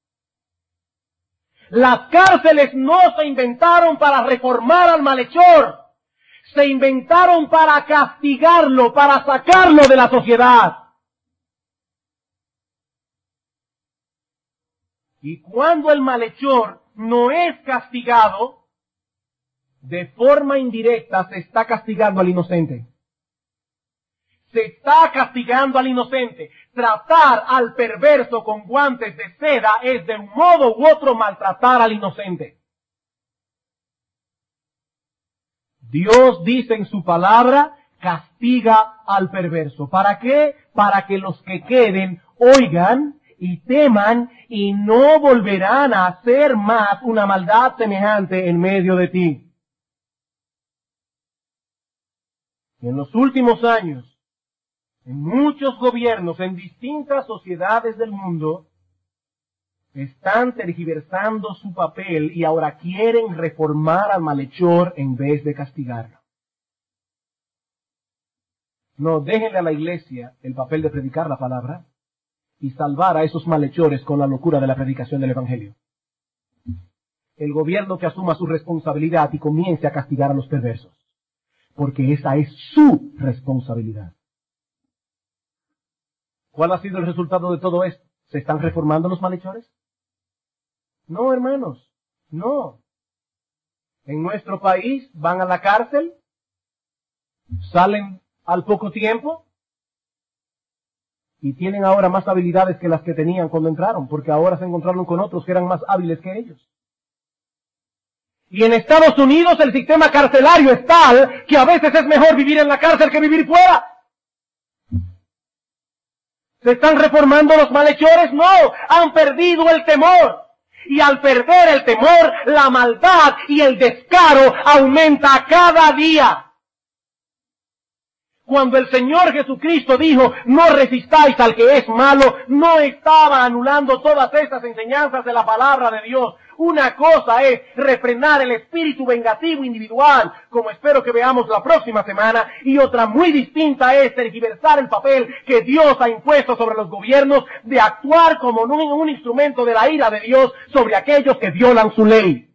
Las cárceles no se inventaron para reformar al malhechor, se inventaron para castigarlo, para sacarlo de la sociedad. Y cuando el malhechor no es castigado, de forma indirecta se está castigando al inocente. Se está castigando al inocente. Tratar al perverso con guantes de seda es de un modo u otro maltratar al inocente. Dios dice en su palabra, castiga al perverso. ¿Para qué? Para que los que queden oigan y teman y no volverán a hacer más una maldad semejante en medio de ti. Y en los últimos años, en muchos gobiernos, en distintas sociedades del mundo, están tergiversando su papel y ahora quieren reformar al malhechor en vez de castigarlo. No, déjenle a la iglesia el papel de predicar la palabra y salvar a esos malhechores con la locura de la predicación del Evangelio. El gobierno que asuma su responsabilidad y comience a castigar a los perversos, porque esa es su responsabilidad. ¿Cuál ha sido el resultado de todo esto? ¿Se están reformando los malhechores? No, hermanos, no. En nuestro país van a la cárcel, salen al poco tiempo y tienen ahora más habilidades que las que tenían cuando entraron, porque ahora se encontraron con otros que eran más hábiles que ellos. Y en Estados Unidos el sistema carcelario es tal que a veces es mejor vivir en la cárcel que vivir fuera. ¿Se están reformando los malhechores? No, han perdido el temor. Y al perder el temor, la maldad y el descaro aumenta cada día. Cuando el Señor Jesucristo dijo, no resistáis al que es malo, no estaba anulando todas estas enseñanzas de la palabra de Dios. Una cosa es refrenar el espíritu vengativo individual, como espero que veamos la próxima semana, y otra muy distinta es tergiversar el papel que Dios ha impuesto sobre los gobiernos de actuar como un, un instrumento de la ira de Dios sobre aquellos que violan su ley.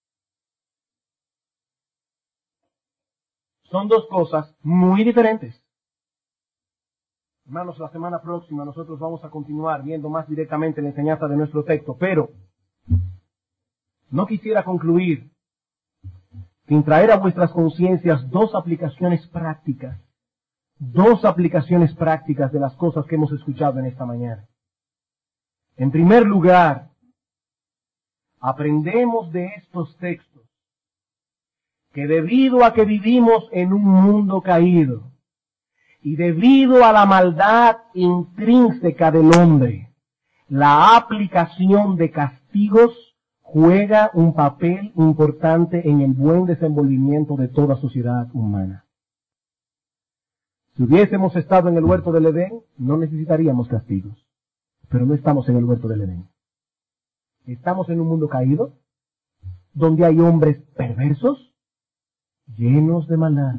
Son dos cosas muy diferentes. Hermanos, la semana próxima nosotros vamos a continuar viendo más directamente la enseñanza de nuestro texto, pero no quisiera concluir sin traer a vuestras conciencias dos aplicaciones prácticas, dos aplicaciones prácticas de las cosas que hemos escuchado en esta mañana. En primer lugar, aprendemos de estos textos que debido a que vivimos en un mundo caído y debido a la maldad intrínseca del hombre, la aplicación de castigos juega un papel importante en el buen desenvolvimiento de toda sociedad humana. Si hubiésemos estado en el huerto del Edén, no necesitaríamos castigos, pero no estamos en el huerto del Edén. Estamos en un mundo caído, donde hay hombres perversos, llenos de maldad.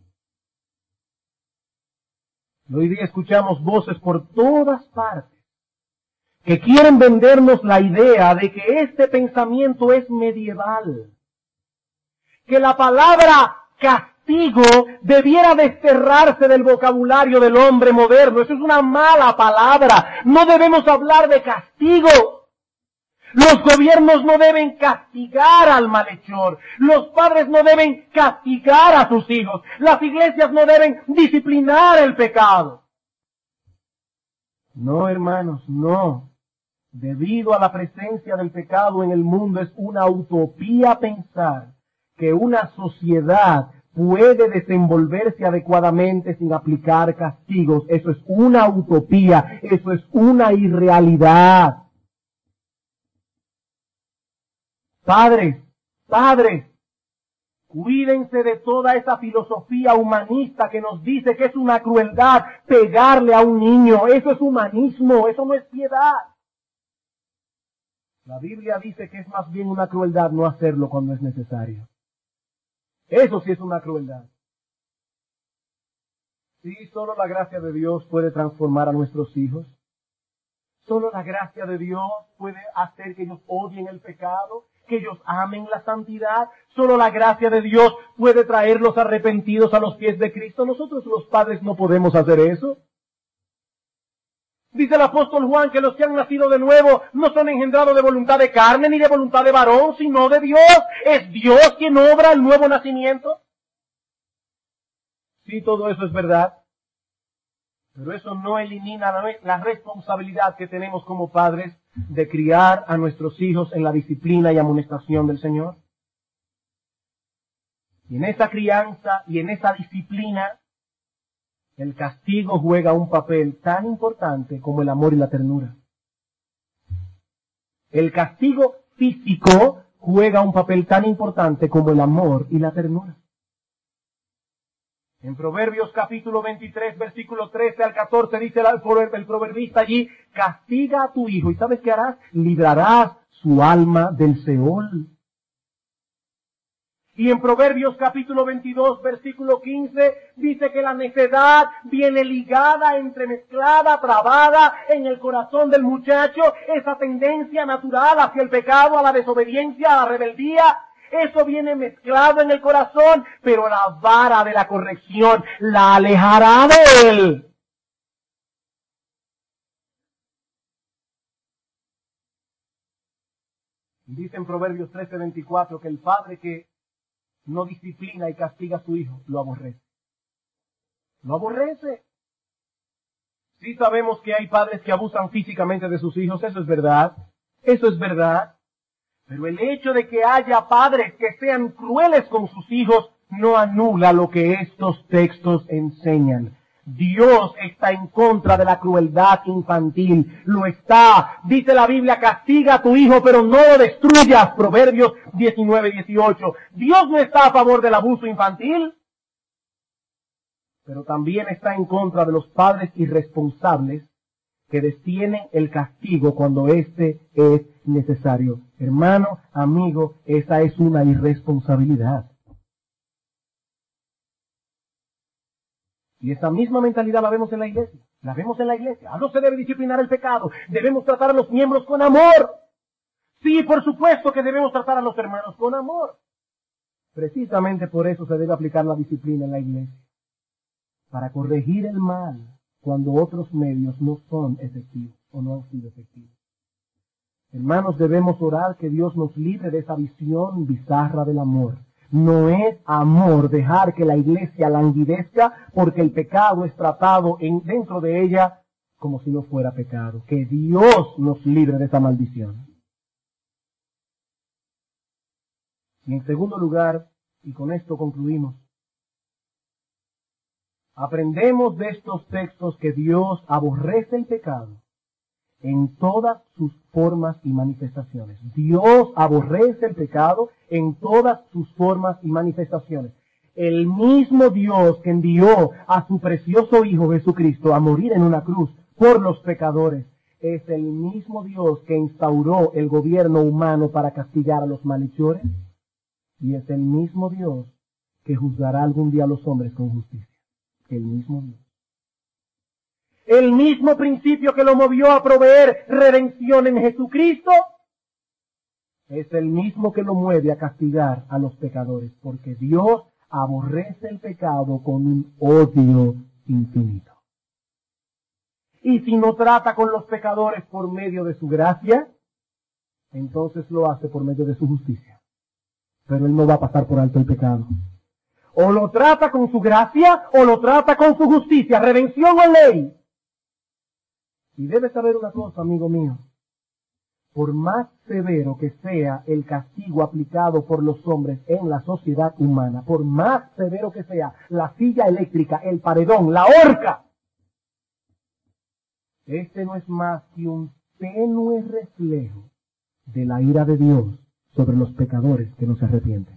Hoy día escuchamos voces por todas partes que quieren vendernos la idea de que este pensamiento es medieval, que la palabra castigo debiera desterrarse del vocabulario del hombre moderno. Eso es una mala palabra. No debemos hablar de castigo. Los gobiernos no deben castigar al malhechor. Los padres no deben castigar a sus hijos. Las iglesias no deben disciplinar el pecado. No, hermanos, no. Debido a la presencia del pecado en el mundo, es una utopía pensar que una sociedad puede desenvolverse adecuadamente sin aplicar castigos. Eso es una utopía. Eso es una irrealidad. Padres, padres, cuídense de toda esa filosofía humanista que nos dice que es una crueldad pegarle a un niño. Eso es humanismo, eso no es piedad. La Biblia dice que es más bien una crueldad no hacerlo cuando es necesario. Eso sí es una crueldad. Sí, solo la gracia de Dios puede transformar a nuestros hijos. Solo la gracia de Dios puede hacer que ellos odien el pecado, que ellos amen la santidad. Solo la gracia de Dios puede traerlos arrepentidos a los pies de Cristo. Nosotros los padres no podemos hacer eso. Dice el apóstol Juan que los que han nacido de nuevo no son engendrados de voluntad de carne ni de voluntad de varón, sino de Dios. Es Dios quien obra el nuevo nacimiento. Sí, todo eso es verdad. Pero eso no elimina la responsabilidad que tenemos como padres de criar a nuestros hijos en la disciplina y amonestación del Señor. Y en esa crianza y en esa disciplina, el castigo juega un papel tan importante como el amor y la ternura. El castigo físico juega un papel tan importante como el amor y la ternura. En Proverbios capítulo veintitrés, versículo trece al catorce, dice el proverbista allí, castiga a tu hijo, ¿y sabes qué harás? Librarás su alma del Seol. Y en Proverbios capítulo veintidós, versículo quince, dice que la necedad viene ligada, entremezclada, trabada en el corazón del muchacho, esa tendencia natural hacia el pecado, a la desobediencia, a la rebeldía. Eso viene mezclado en el corazón, pero la vara de la corrección la alejará de él. Dice en Proverbios trece, veinticuatro que el padre que no disciplina y castiga a su hijo lo aborrece. Lo aborrece. Sí sabemos que hay padres que abusan físicamente de sus hijos, eso es verdad. Eso es verdad. Pero el hecho de que haya padres que sean crueles con sus hijos no anula lo que estos textos enseñan. Dios está en contra de la crueldad infantil. Lo está. Dice la Biblia, castiga a tu hijo, pero no lo destruyas. Proverbios diecinueve, dieciocho. Dios no está a favor del abuso infantil, pero también está en contra de los padres irresponsables que detienen el castigo cuando éste es necesario. Hermano, amigo, esa es una irresponsabilidad. Y esa misma mentalidad la vemos en la iglesia. La vemos en la iglesia. Ah, no se debe disciplinar el pecado. Debemos tratar a los miembros con amor. Sí, por supuesto que debemos tratar a los hermanos con amor. Precisamente por eso se debe aplicar la disciplina en la iglesia. Para corregir el mal cuando otros medios no son efectivos o no han sido efectivos. Hermanos, debemos orar que Dios nos libre de esa visión bizarra del amor. No es amor dejar que la iglesia languidezca porque el pecado es tratado en, dentro de ella como si no fuera pecado. Que Dios nos libre de esa maldición. Y en segundo lugar, y con esto concluimos, aprendemos de estos textos que Dios aborrece el pecado en todas sus formas y manifestaciones. Dios aborrece el pecado en todas sus formas y manifestaciones. El mismo Dios que envió a su precioso Hijo Jesucristo a morir en una cruz por los pecadores, es el mismo Dios que instauró el gobierno humano para castigar a los malhechores, y es el mismo Dios que juzgará algún día a los hombres con justicia. El mismo Dios. El mismo principio que lo movió a proveer redención en Jesucristo es el mismo que lo mueve a castigar a los pecadores, porque Dios aborrece el pecado con un odio infinito. Y si no trata con los pecadores por medio de su gracia, entonces lo hace por medio de su justicia. Pero Él no va a pasar por alto el pecado. O lo trata con su gracia, o lo trata con su justicia, redención o ley. Y debes saber una cosa, amigo mío. Por más severo que sea el castigo aplicado por los hombres en la sociedad humana, por más severo que sea la silla eléctrica, el paredón, la horca, este no es más que un tenue reflejo de la ira de Dios sobre los pecadores que no se arrepienten.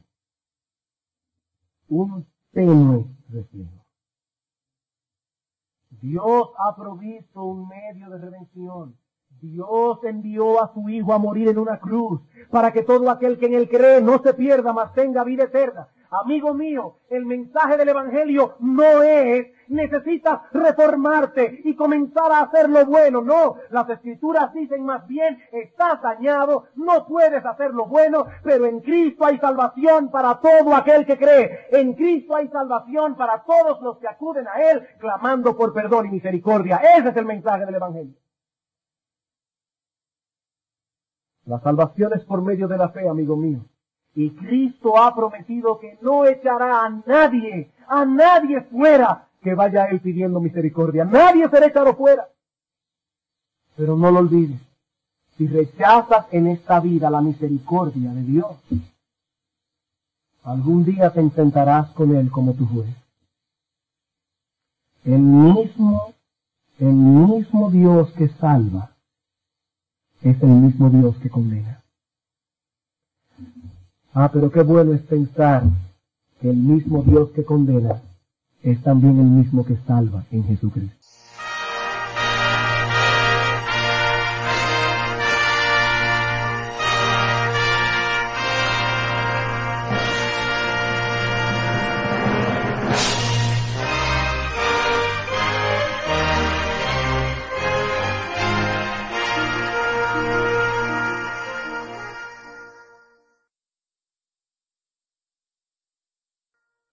Un tenue reflejo. Dios ha provisto un medio de redención. Dios envió a su Hijo a morir en una cruz para que todo aquel que en Él cree no se pierda, mas tenga vida eterna. Amigo mío, el mensaje del Evangelio no es necesitas reformarte y comenzar a hacer lo bueno. No, las Escrituras dicen más bien, estás dañado, no puedes hacer lo bueno, pero en Cristo hay salvación para todo aquel que cree. En Cristo hay salvación para todos los que acuden a Él, clamando por perdón y misericordia. Ese es el mensaje del Evangelio. La salvación es por medio de la fe, amigo mío. Y Cristo ha prometido que no echará a nadie, a nadie fuera que vaya a Él pidiendo misericordia. Nadie será echado fuera. Pero no lo olvides. Si rechazas en esta vida la misericordia de Dios, algún día te enfrentarás con Él como tu juez. El mismo, el mismo Dios que salva es el mismo Dios que condena. Ah, pero qué bueno es pensar que el mismo Dios que condena es también el mismo que salva en Jesucristo.